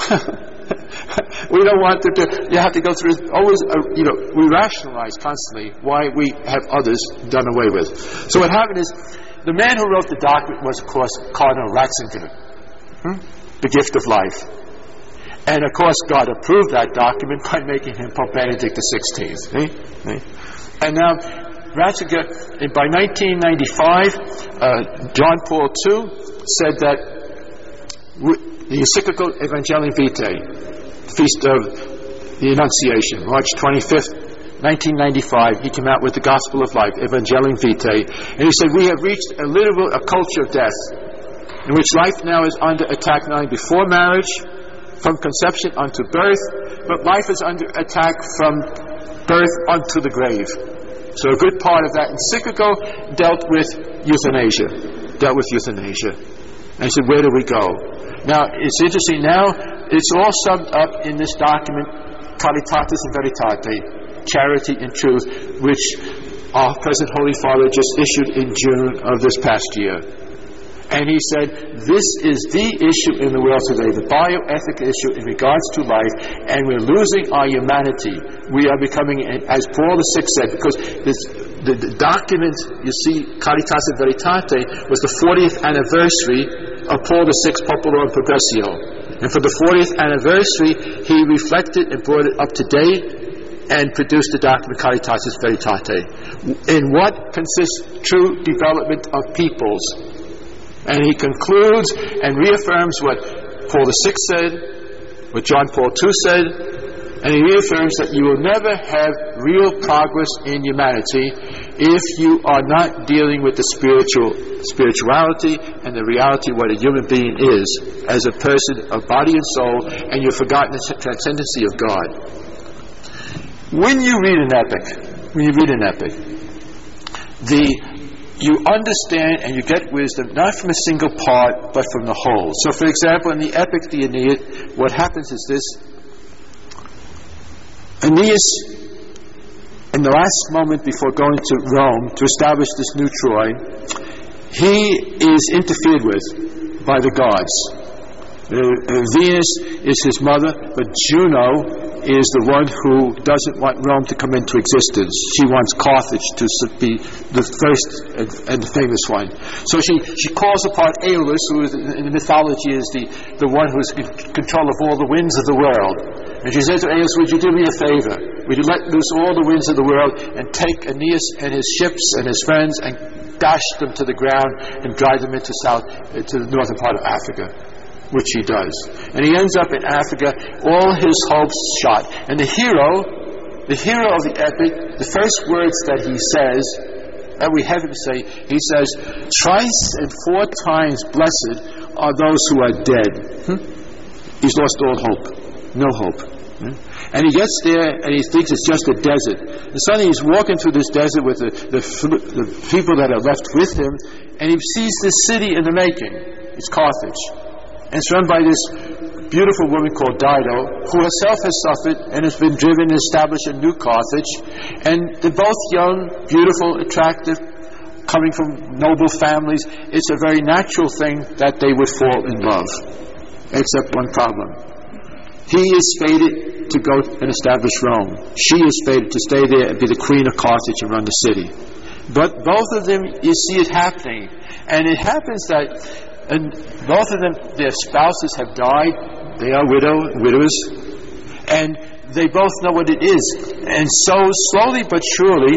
We don't want them to... You have to go through... Always, uh, you know, we rationalize constantly why we have others done away with. So what happened is, the man who wrote the document was, of course, Cardinal Ratzinger. Hmm? The Gift of Life. And of course, God approved that document by making him Pope Benedict the sixteenth. Eh? Eh? And now, Ratzinger, by nineteen ninety-five, uh, John Paul the Second said that the encyclical Evangelii Vitae, Feast of the Annunciation, March twenty-fifth, nineteen ninety-five, he came out with the Gospel of Life, Evangelii Vitae, and he said, we have reached a literal a culture of death, in which life now is under attack not only before marriage, from conception unto birth, but life is under attack from birth unto the grave. So a good part of that encyclical dealt with euthanasia. Dealt with euthanasia. And he said, where do we go? Now, it's interesting now, it's all summed up in this document, Caritatis in Veritate, Charity and Truth, which our present Holy Father just issued in June of this past year. And he said, this is the issue in the world today, the bioethical issue in regards to life, and we're losing our humanity. We are becoming, as Paul the Sixth said, because this, the, the document, you see, Caritas in Veritate, was the fortieth anniversary of Paul the Sixth Populorum Progressio. And for the fortieth anniversary, he reflected and brought it up to date and produced the document Caritatis Veritate, in what consists true development of peoples. And he concludes and reaffirms what Paul the Sixth said, what John Paul the Second said, and he reaffirms that you will never have real progress in humanity if you are not dealing with the spiritual spirituality and the reality of what a human being is as a person of body and soul, and you've forgotten the transcendency of God. When you read an epic, when you read an epic, the you understand and you get wisdom not from a single part, but from the whole. So, for example, in the epic, the Aeneid, what happens is this: Aeneas, in the last moment before going to Rome to establish this new Troy, he is interfered with by the gods. Uh, uh, Venus is his mother, but Juno is the one who doesn't want Rome to come into existence. She wants Carthage to be the first and, and the famous one. So she, she calls upon Aeolus, who is, in the mythology is the, the one who is in control of all the winds of the world. And she says to Aeolus, would you do me a favor? Would you let loose all the winds of the world and take Aeneas and his ships and his friends and dash them to the ground and drive them into south, to the northern part of Africa? Which he does. And he ends up in Africa, all his hopes shot. And the hero, the hero of the epic, the first words that he says, that we have him say, he says, thrice and four times blessed are those who are dead. Hmm? He's lost all hope. No hope. Hmm? And he gets there and he thinks it's just a desert. And suddenly he's walking through this desert with the, the, the people that are left with him, and he sees this city in the making. It's Carthage. And it's run by this beautiful woman called Dido, who herself has suffered and has been driven to establish a new Carthage. And they're both young, beautiful, attractive, coming from noble families. It's a very natural thing that they would fall in love. Except one problem. He is fated to go and establish Rome. She is fated to stay there and be the queen of Carthage and run the city. But both of them, you see it happening. And it happens that and both of them, their spouses have died. They are widow widows, and they both know what it is. And so, slowly but surely,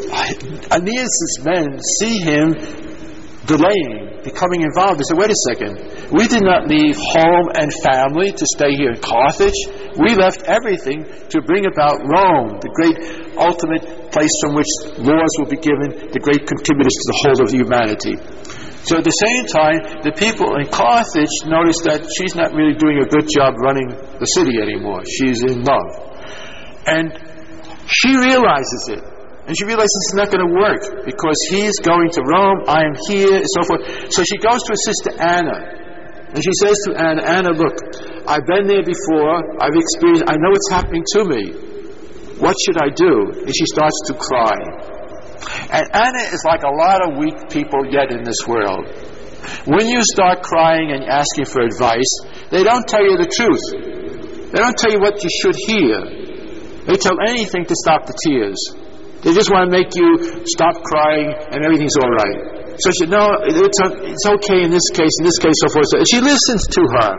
Aeneas' men see him delaying, becoming involved. They say, "Wait a second. We did not leave home and family to stay here in Carthage. We left everything to bring about Rome, the great ultimate place from which laws will be given, the great contributors to the whole of humanity." So at the same time, the people in Carthage notice that she's not really doing a good job running the city anymore. She's in love. And she realizes it. And she realizes it's not going to work because he's going to Rome, I am here, and so forth. So she goes to her sister Anna. And she says to Anna, Anna, look, I've been there before. I've experienced, I know what's happening to me. What should I do? And she starts to cry. And Anna is like a lot of weak people yet in this world. When you start crying and asking for advice, they don't tell you the truth. They don't tell you what you should hear. They tell anything to stop the tears. They just want to make you stop crying and everything's all right. So she said, no, it's, it's okay in this case, in this case, so forth. And she listens to her.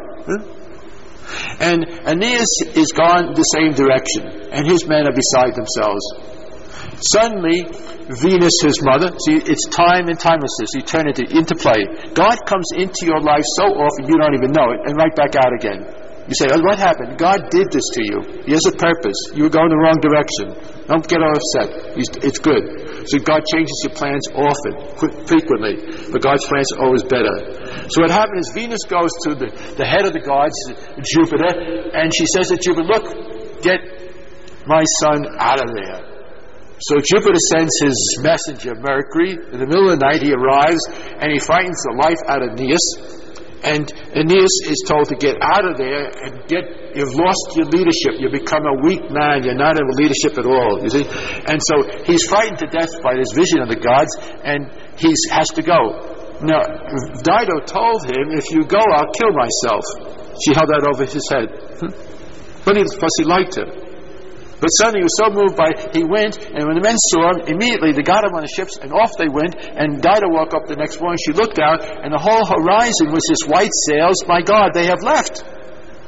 And Aeneas is gone the same direction, and his men are beside themselves. Suddenly, Venus, his mother, see, it's time and timelessness, eternity, interplay. God comes into your life so often you don't even know it, and right back out again. You say, oh, what happened? God did this to you. He has a purpose. You were going the wrong direction. Don't get all upset. It's good. So God changes your plans often, frequently, but God's plans are always better. So what happened is Venus goes to the, the head of the gods, Jupiter, and she says to Jupiter, look, get my son out of there. So Jupiter sends his messenger, Mercury. In the middle of the night, he arrives, and he frightens the life out of Aeneas. And Aeneas is told to get out of there and get, you've lost your leadership. You've become a weak man. You're not in leadership at all, you see. And so he's frightened to death by this vision of the gods, and he has to go. Now, Dido told him, if you go, I'll kill myself. She held that over his head. But he, plus he liked him. But suddenly he was so moved by he went, and when the men saw him, immediately they got him on the ships, and off they went. And Dido woke up the next morning. She looked out, and the whole horizon was this white sails. My God, they have left.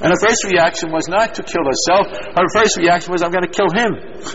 And her first reaction was not to kill herself. Her first reaction was, I'm going to kill him.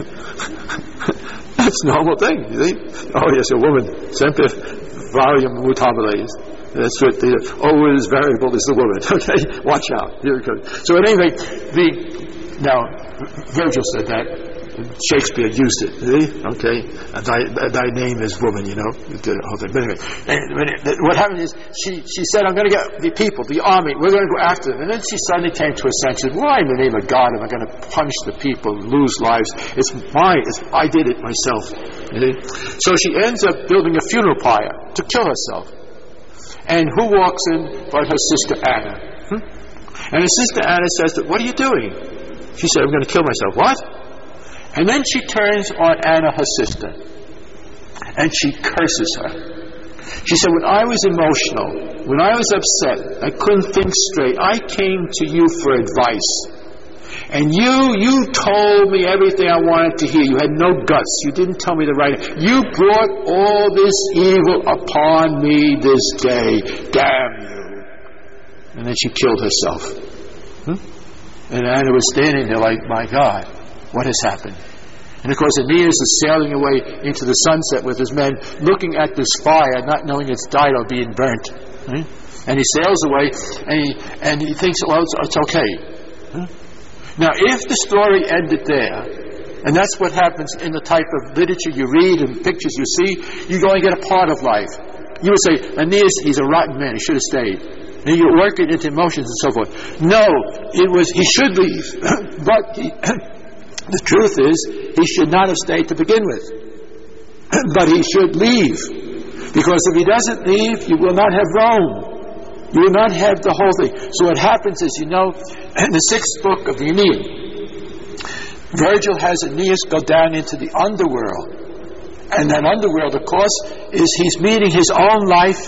That's a normal thing, you see. Oh, yes, a woman. Sempre varium mutabiles. That's what the always variable is the woman. Okay, watch out. Here it comes. So at any rate, the now Virgil said that. Shakespeare used it. See? Okay, and thy, thy name is woman. You know. The whole thing. But anyway, what happened is she she said, "I'm going to get the people, the army. We're going to go after them." And then she suddenly came to her senses. Why, in the name of God, am I going to punish the people, lose lives? It's my. It's, I did it myself. See? So she ends up building a funeral pyre to kill herself. And who walks in but her sister Anna? Hmm? And her sister Anna says, "What are you doing?" She said, "I'm going to kill myself." What? And then she turns on Anna, her sister, and she curses her. She said, "When I was emotional, when I was upset, I couldn't think straight, I came to you for advice. And you, you told me everything I wanted to hear. You had no guts. You didn't tell me the right. You brought all this evil upon me this day. Damn you." And then she killed herself. Hmm? And Anna was standing there like, my God, what has happened? And of course Aeneas is sailing away into the sunset with his men, looking at this fire, not knowing it's Dido being burnt. Hmm? And he sails away, and he, and he thinks, well, it's, it's okay. Hmm? Now, if the story ended there, and that's what happens in the type of literature you read and pictures you see, you go and get a part of life. You would say, Aeneas, he's a rotten man, he should have stayed. And you work it into emotions and so forth. No, it was, he should leave. But he, the truth is, he should not have stayed to begin with. But he should leave. Because if he doesn't leave, you will not have Rome. You will not have the whole thing. So what happens is, you know, in the sixth book of the Aeneid, Virgil has Aeneas go down into the underworld. And that underworld, of course, is he's meeting his own life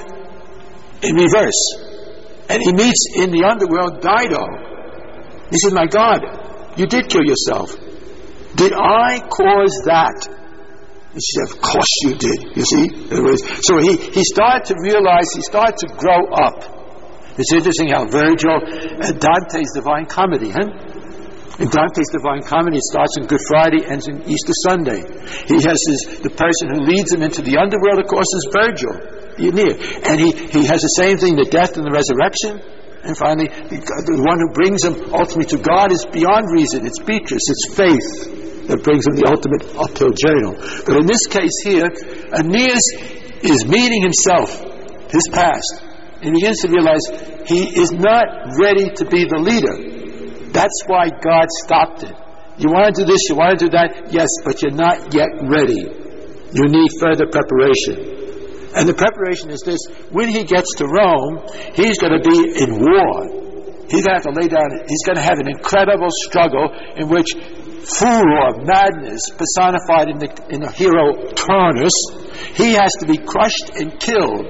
in reverse. And he meets in the underworld Dido. He says, my God, you did kill yourself. Did I cause that? And she said, of course you did, you see. It was, so he, he started to realize, he started to grow up. It's interesting how Virgil, uh, Dante's Divine Comedy, huh? In Dante's Divine Comedy, it starts on Good Friday, ends on Easter Sunday. He has his, the person who leads him into the underworld, of course, is Virgil, the Aeneid. And he, he has the same thing, the death and the resurrection. And finally, the, the one who brings him ultimately to God is beyond reason. It's Beatrice, it's faith that brings him the ultimate uphill journey. But in this case here, Aeneas is meeting himself, his past. And he begins to realize he is not ready to be the leader. That's why God stopped it. You want to do this, you want to do that, yes, but you're not yet ready. You need further preparation. And the preparation is this: when he gets to Rome, he's going to be in war. He's going to have to lay down, he's going to have an incredible struggle in which furor, madness, personified in the, in the hero Turnus, he has to be crushed and killed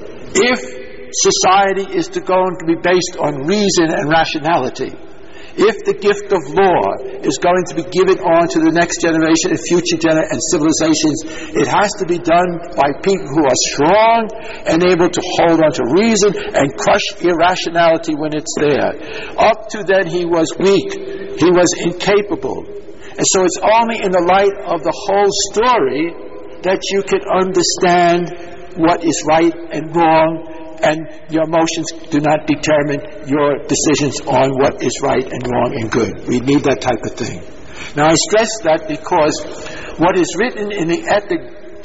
if society is to go and to be based on reason and rationality. If the gift of law is going to be given on to the next generation and future gener- and civilizations, it has to be done by people who are strong and able to hold on to reason and crush irrationality when it's there. Up to then he was weak. He was incapable. And so it's only in the light of the whole story that you can understand what is right and wrong, and your emotions do not determine your decisions on what is right and wrong and good. We need that type of thing. Now I stress that because what is written in the epic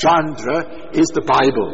genre is the Bible.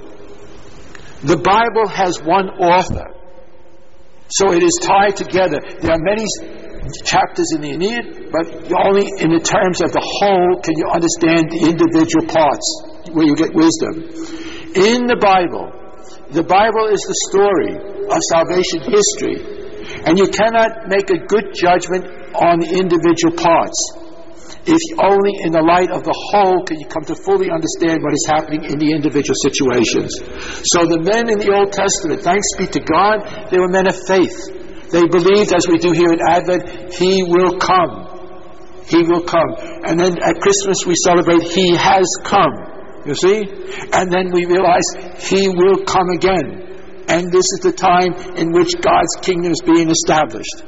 The Bible has one author. So it is tied together. There are many chapters in the Aeneid, but only in the terms of the whole can you understand the individual parts where you get wisdom. In the Bible, the Bible is the story of salvation history, and you cannot make a good judgment on the individual parts. If only in the light of the whole can you come to fully understand what is happening in the individual situations. So the men in the Old Testament, thanks be to God, they were men of faith. They believed, as we do here in Advent, He will come. He will come. And then at Christmas we celebrate He has come. You see? And then we realize He will come again. And this is the time in which God's kingdom is being established.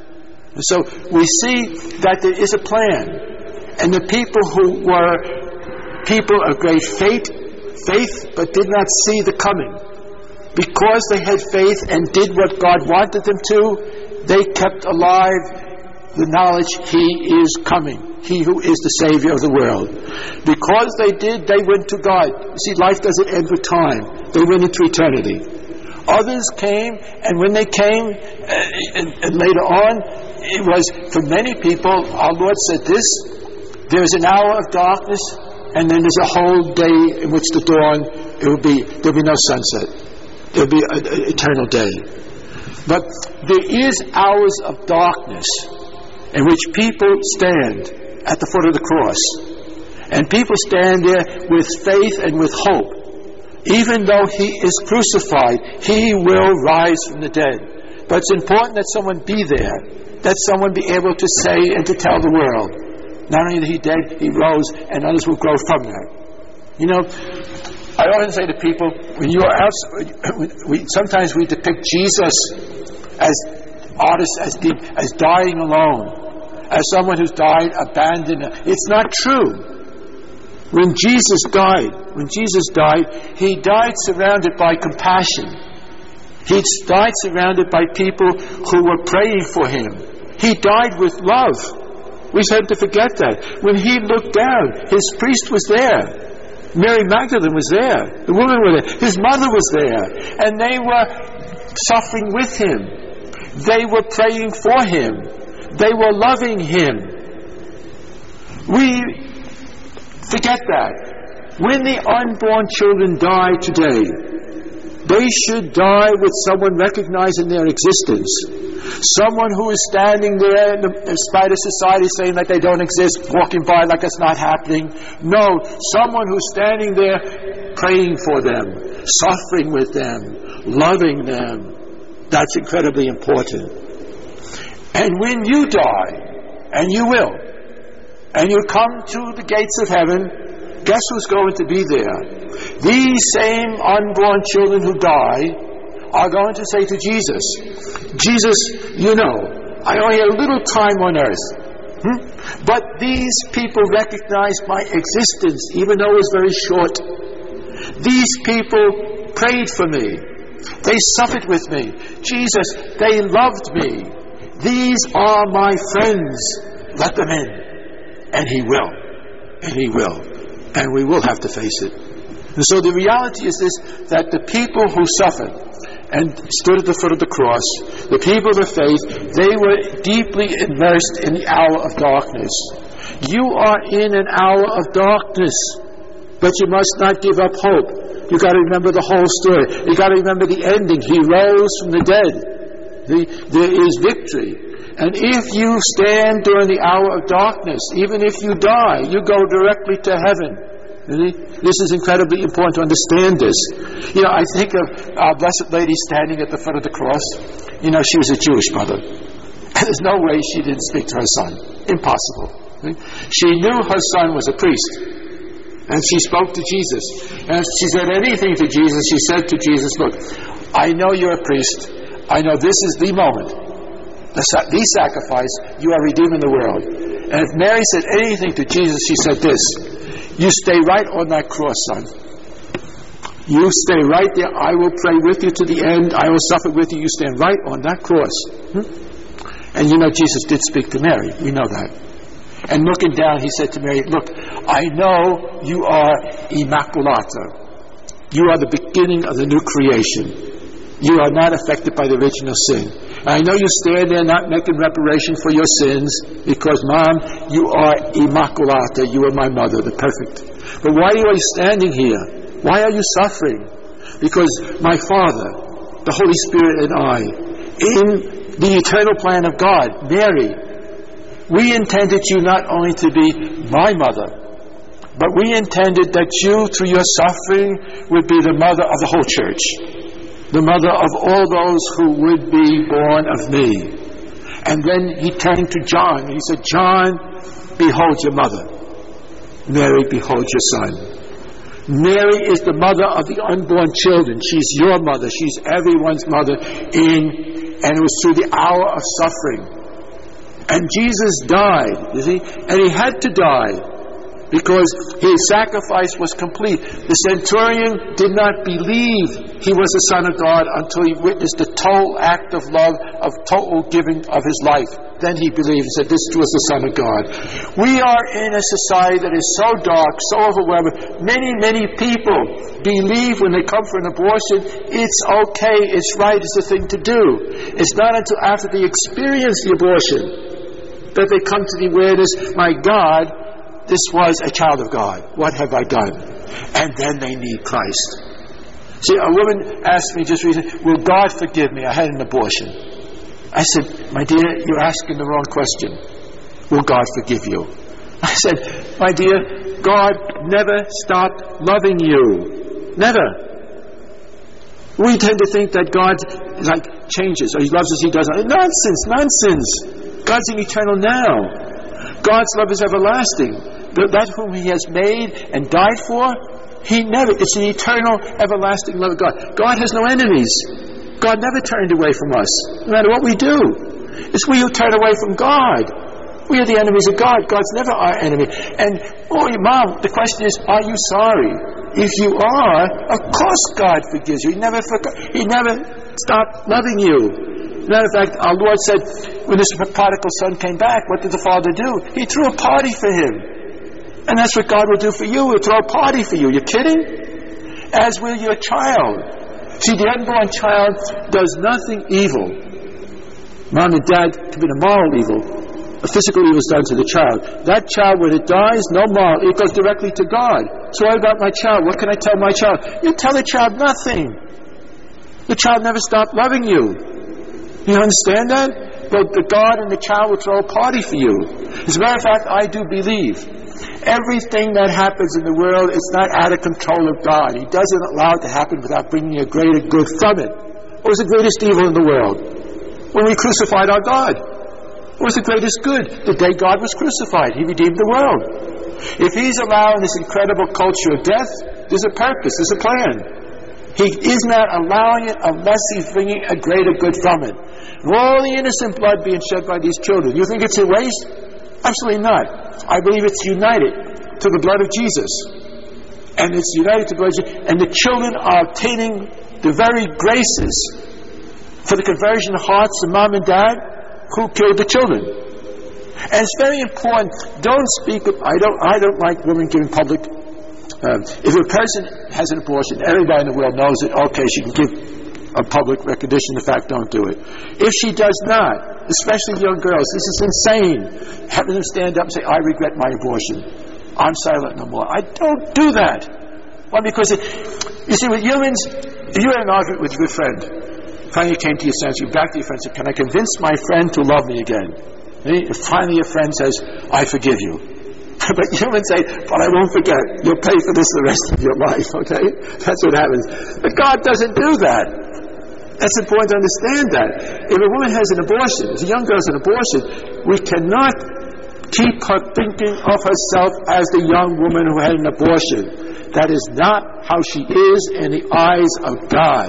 And so we see that there is a plan. And the people who were people of great faith, faith, but did not see the coming, because they had faith and did what God wanted them to, they kept alive the knowledge He is coming, He who is the Savior of the world. Because they did, they went to God. You see, life doesn't end with time. They went into eternity. Others came, and when they came, uh, and, and later on, it was, for many people, our Lord said this, there's an hour of darkness, and then there's a whole day in which the dawn, it will be, there'll be no sunset. There'll be an eternal day. But there is hours of darkness in which people stand at the foot of the cross. And people stand there with faith and with hope. Even though He is crucified, He will rise from the dead. But it's important that someone be there, that someone be able to say and to tell the world, not only that He dead, He rose, and others will grow from that. You know, I often say to people, when you are out, we, sometimes we depict Jesus as artist, as deep, as dying alone, as someone who's died abandoned. It's not true. When Jesus died, when Jesus died, He died surrounded by compassion. He died surrounded by people who were praying for Him. He died with love. We tend to forget that. When He looked down, His priest was there. Mary Magdalene was there. The woman was there. His mother was there. And they were suffering with Him. They were praying for Him. They were loving Him. We forget that. When the unborn children die today, they should die with someone recognizing their existence. Someone who is standing there in spite of society saying that they don't exist, walking by like it's not happening. No, someone who's standing there praying for them, suffering with them, loving them. That's incredibly important. And when you die, and you will, and you come to the gates of heaven, guess who's going to be there? These same unborn children who die are going to say to Jesus, Jesus, you know, I only had a little time on earth. Hmm? But these people recognized my existence, even though it was very short. These people prayed for me. They suffered with me. Jesus, they loved me. These are my friends. Let them in. And He will. And He will. And we will have to face it. And so the reality is this, that the people who suffered and stood at the foot of the cross, the people of faith, they were deeply immersed in the hour of darkness. You are in an hour of darkness, but you must not give up hope. You got to remember the whole story. You got to remember the ending. He rose from the dead. The, there is victory. And if you stand during the hour of darkness, even if you die, you go directly to heaven. This is incredibly important to understand this. You know, I think of our Blessed Lady standing at the foot of the cross. You know, she was a Jewish mother. And there's no way she didn't speak to her son. Impossible. She knew her son was a priest. And she spoke to Jesus. And if she said anything to Jesus, she said to Jesus, look, I know you're a priest. I know this is the moment. The, sa- the sacrifice. You are redeeming the world. And if Mary said anything to Jesus, she said this, you stay right on that cross, son. You stay right there. I will pray with you to the end. I will suffer with you. You stand right on that cross. Hmm? And you know, Jesus did speak to Mary. We know that. And looking down, He said to Mary, look, I know you are Immaculata. You are the beginning of the new creation. You are not affected by the original sin. And I know you stand there not making reparation for your sins because, Mom, you are Immaculata. You are my mother, the perfect. But why are you standing here? Why are you suffering? Because my Father, the Holy Spirit, and I, in the eternal plan of God, Mary, we intended you not only to be my mother, but we intended that you, through your suffering, would be the mother of the whole church, the mother of all those who would be born of me. And then He turned to John, and He said, John, behold your mother. Mary, behold your son. Mary is the mother of the unborn children. She's your mother. She's everyone's mother. In, and it was through the hour of suffering And Jesus died, you see, and he had to die because his sacrifice was complete. The centurion did not believe he was the Son of God until he witnessed the total act of love, of total giving of his life. Then he believed and said, this was the Son of God. We are in a society that is so dark, so overwhelming. Many, many people believe when they come for an abortion, it's okay, it's right, it's the thing to do. It's not until after they experience the abortion that they come to the awareness, my God, this was a child of God. What have I done? And then they need Christ. See, a woman asked me just recently, will God forgive me? I had an abortion. I said, my dear, you're asking the wrong question. Will God forgive you? I said, my dear, God never stopped loving you. Never. We tend to think that God like changes, or he loves us, he doesn't. Nonsense, nonsense. God's in eternal now. God's love is everlasting. But that whom he has made and died for, he never, it's an eternal, everlasting love of God. God has no enemies. God never turned away from us, no matter what we do. It's we who turn away from God. We are the enemies of God. God's never our enemy. And, oh, Mom, the question is, are you sorry? If you are, of course God forgives you. He never forgot. He never stopped loving you. Matter of fact, our Lord said, when this prodigal son came back, what did the father do? He threw a party for him. And that's what God will do for you. He'll throw a party for you. You're kidding? As will your child. See, the unborn child does nothing evil. Mom and dad commit a moral evil. A physical evil is done to the child. That child, when it dies, no moral. It goes directly to God. So what about my child? What can I tell my child? You tell the child nothing. The child never stopped loving you. You understand that? But the God and the child will throw a party for you. As a matter of fact, I do believe everything that happens in the world is not out of control of God. He doesn't allow it to happen without bringing a greater good from it. What was the greatest evil in the world? When we crucified our God. What was the greatest good? The day God was crucified. He redeemed the world. If he's allowing this incredible culture of death, there's a purpose, there's a plan. He is not allowing it unless he's bringing a greater good from it. And all the innocent blood being shed by these children, you think it's a waste? Absolutely not. I believe it's united to the blood of Jesus. And it's united to the blood of Jesus. And the children are obtaining the very graces for the conversion of hearts of mom and dad who killed the children. And it's very important. Don't speak of, I don't, I don't like women giving public. Um, if a person has an abortion, everybody in the world knows it. Okay, she can give a public recognition. In fact, don't do it. If she does not, especially young girls, this is insane. Having them stand up and say, I regret my abortion. I'm silent no more. I don't do that. Why? Because, it, you see, with humans, if you had an argument with your good friend, finally you came to your senses, you back to your friend and said, can I convince my friend to love me again? And finally your friend says, I forgive you. But humans say, but I won't forget. You'll pay for this the rest of your life, okay? That's what happens. But God doesn't do that. That's important to understand that. If a woman has an abortion, if a young girl has an abortion, we cannot keep her thinking of herself as the young woman who had an abortion. That is not how she is in the eyes of God.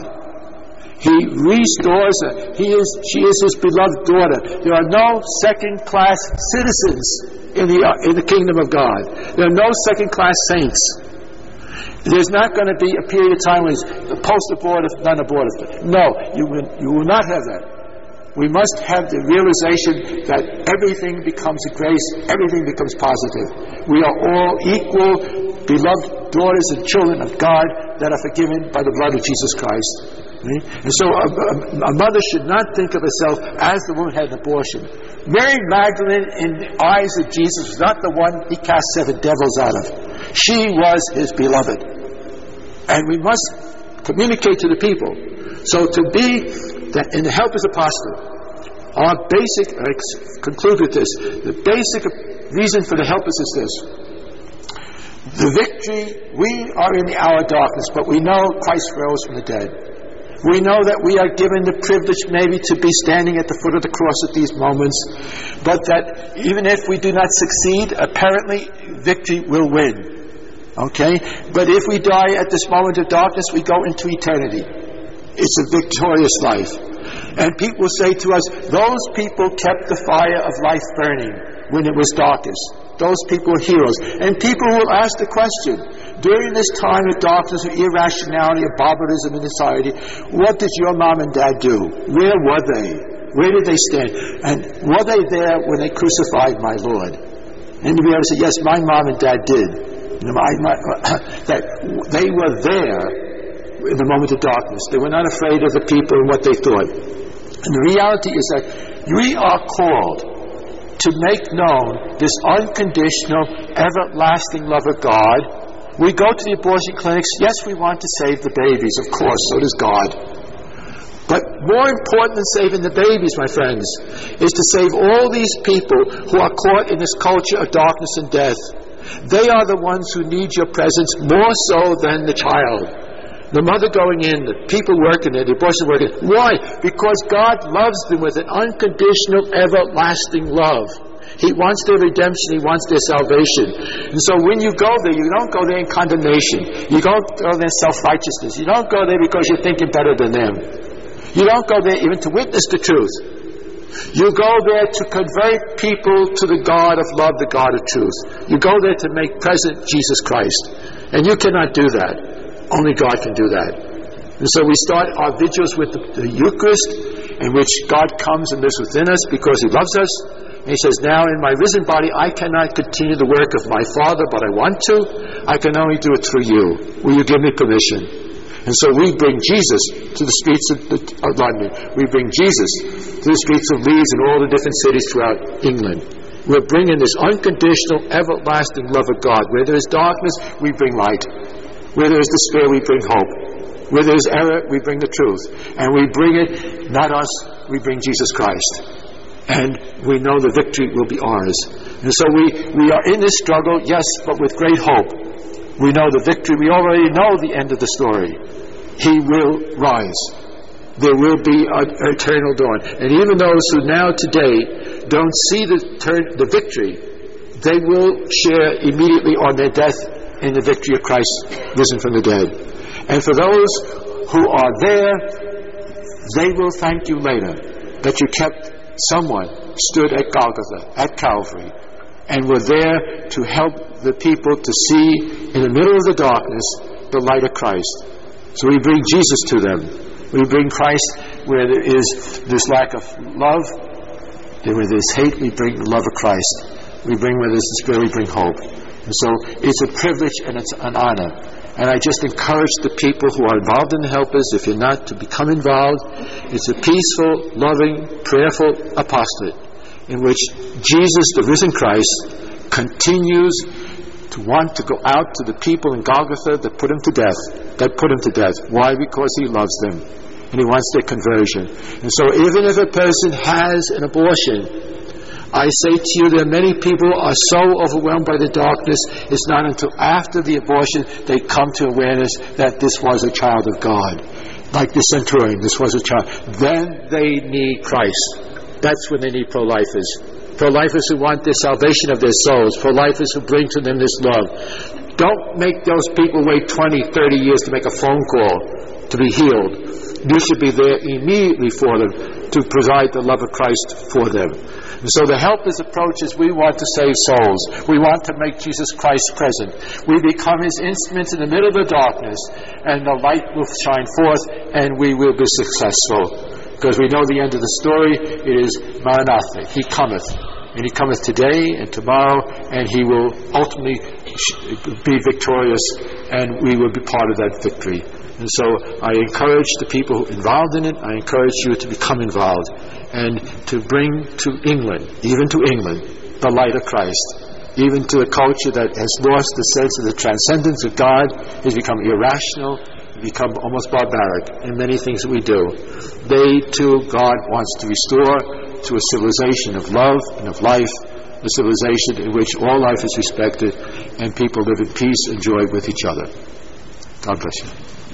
He restores her. He is, she is his beloved daughter. There are no second-class citizens in the, uh, in the kingdom of God. There are no second-class saints. There's not going to be a period of time when it's post-abortive, non-abortive. No, you will, you will not have that. We must have the realization that everything becomes a grace, everything becomes positive. We are all equal, beloved daughters and children of God that are forgiven by the blood of Jesus Christ. And so a, a, a mother should not think of herself as the woman who had an abortion. Mary Magdalene, in the eyes of Jesus, was not the one he cast seven devils out of. She was his beloved. And we must communicate to the people. So to be that in the helper's apostle, our basic, I conclude with this, the basic reason for the helpers is this. The victory, we are in the hour of darkness, but we know Christ rose from the dead. We know that we are given the privilege maybe to be standing at the foot of the cross at these moments, but that even if we do not succeed, apparently victory will win. Okay? But if we die at this moment of darkness, we go into eternity. It's a victorious life. And people will say to us, those people kept the fire of life burning when it was darkest. Those people are heroes. And people will ask the question, during this time of darkness, of irrationality, of barbarism in society, what did your mom and dad do? Where were they? Where did they stand? And were they there when they crucified my Lord? And to be able to say, yes, my mom and dad did. You know, my, my, that they were there in the moment of darkness. They were not afraid of the people and what they thought. And the reality is that we are called to make known this unconditional, everlasting love of God. We go to the abortion clinics. Yes, we want to save the babies, of course, so does God. But more important than saving the babies, my friends, is to save all these people who are caught in this culture of darkness and death. They are the ones who need your presence more so than the child. The mother going in, the people working there, the abortion working. Why? Because God loves them with an unconditional, everlasting love. He wants their redemption. He wants their salvation. And so when you go there, you don't go there in condemnation. You don't go there in self-righteousness. You don't go there because you're thinking better than them. You don't go there even to witness the truth. You go there to convert people to the God of love, the God of truth. You go there to make present Jesus Christ. And you cannot do that. Only God can do that. And so we start our vigils with the, the Eucharist, in which God comes and lives within us because He loves us. And He says, now in my risen body, I cannot continue the work of my Father, but I want to. I can only do it through you. Will you give me permission? And so we bring Jesus to the streets of, of London. We bring Jesus to the streets of Leeds and all the different cities throughout England. We're bringing this unconditional, everlasting love of God. Where there is darkness, we bring light. Where there is despair, we bring hope. Where there is error, we bring the truth. And we bring it, not us, we bring Jesus Christ. And we know the victory will be ours. And so we, we are in this struggle, yes, but with great hope. We know the victory. We already know the end of the story. He will rise. There will be an eternal dawn. And even those who now today don't see the, turn, the victory, they will share immediately on their death in the victory of Christ risen from the dead. And for those who are there, they will thank you later that you kept someone stood at Golgotha, at Calvary, and were there to help the people to see in the middle of the darkness the light of Christ. So we bring Jesus to them. We bring Christ where there is this lack of love, where there's hate, we bring the love of Christ. We bring where there's despair, we bring hope. And so it's a privilege and it's an honor. And I just encourage the people who are involved in the helpers, if you're not, to become involved. It's a peaceful, loving, prayerful apostolate in which Jesus, the risen Christ, continues to want to go out to the people in Golgotha that put him to death, that put him to death. Why? Because he loves them and he wants their conversion. And so even if a person has an abortion, I say to you, there are many people who are so overwhelmed by the darkness, it's not until after the abortion they come to awareness that this was a child of God. Like the centurion, this was a child. Then they need Christ. That's when they need pro-lifers. Pro-lifers who want the salvation of their souls. Pro-lifers who bring to them this love. Don't make those people wait twenty, thirty years to make a phone call to be healed. You should be there immediately for them to provide the love of Christ for them. And so the helpers' approach is we want to save souls. We want to make Jesus Christ present. We become his instruments in the middle of the darkness, and the light will shine forth, and we will be successful. Because we know the end of the story, it is Maranatha. He cometh. And he cometh today and tomorrow, and he will ultimately be victorious, and we will be part of that victory. And so I encourage the people involved in it, I encourage you to become involved and to bring to England, even to England, the light of Christ. Even to a culture that has lost the sense of the transcendence of God, has become irrational, become almost barbaric in many things that we do. They too, God wants to restore to a civilization of love and of life, a civilization in which all life is respected and people live in peace and joy with each other. God bless you.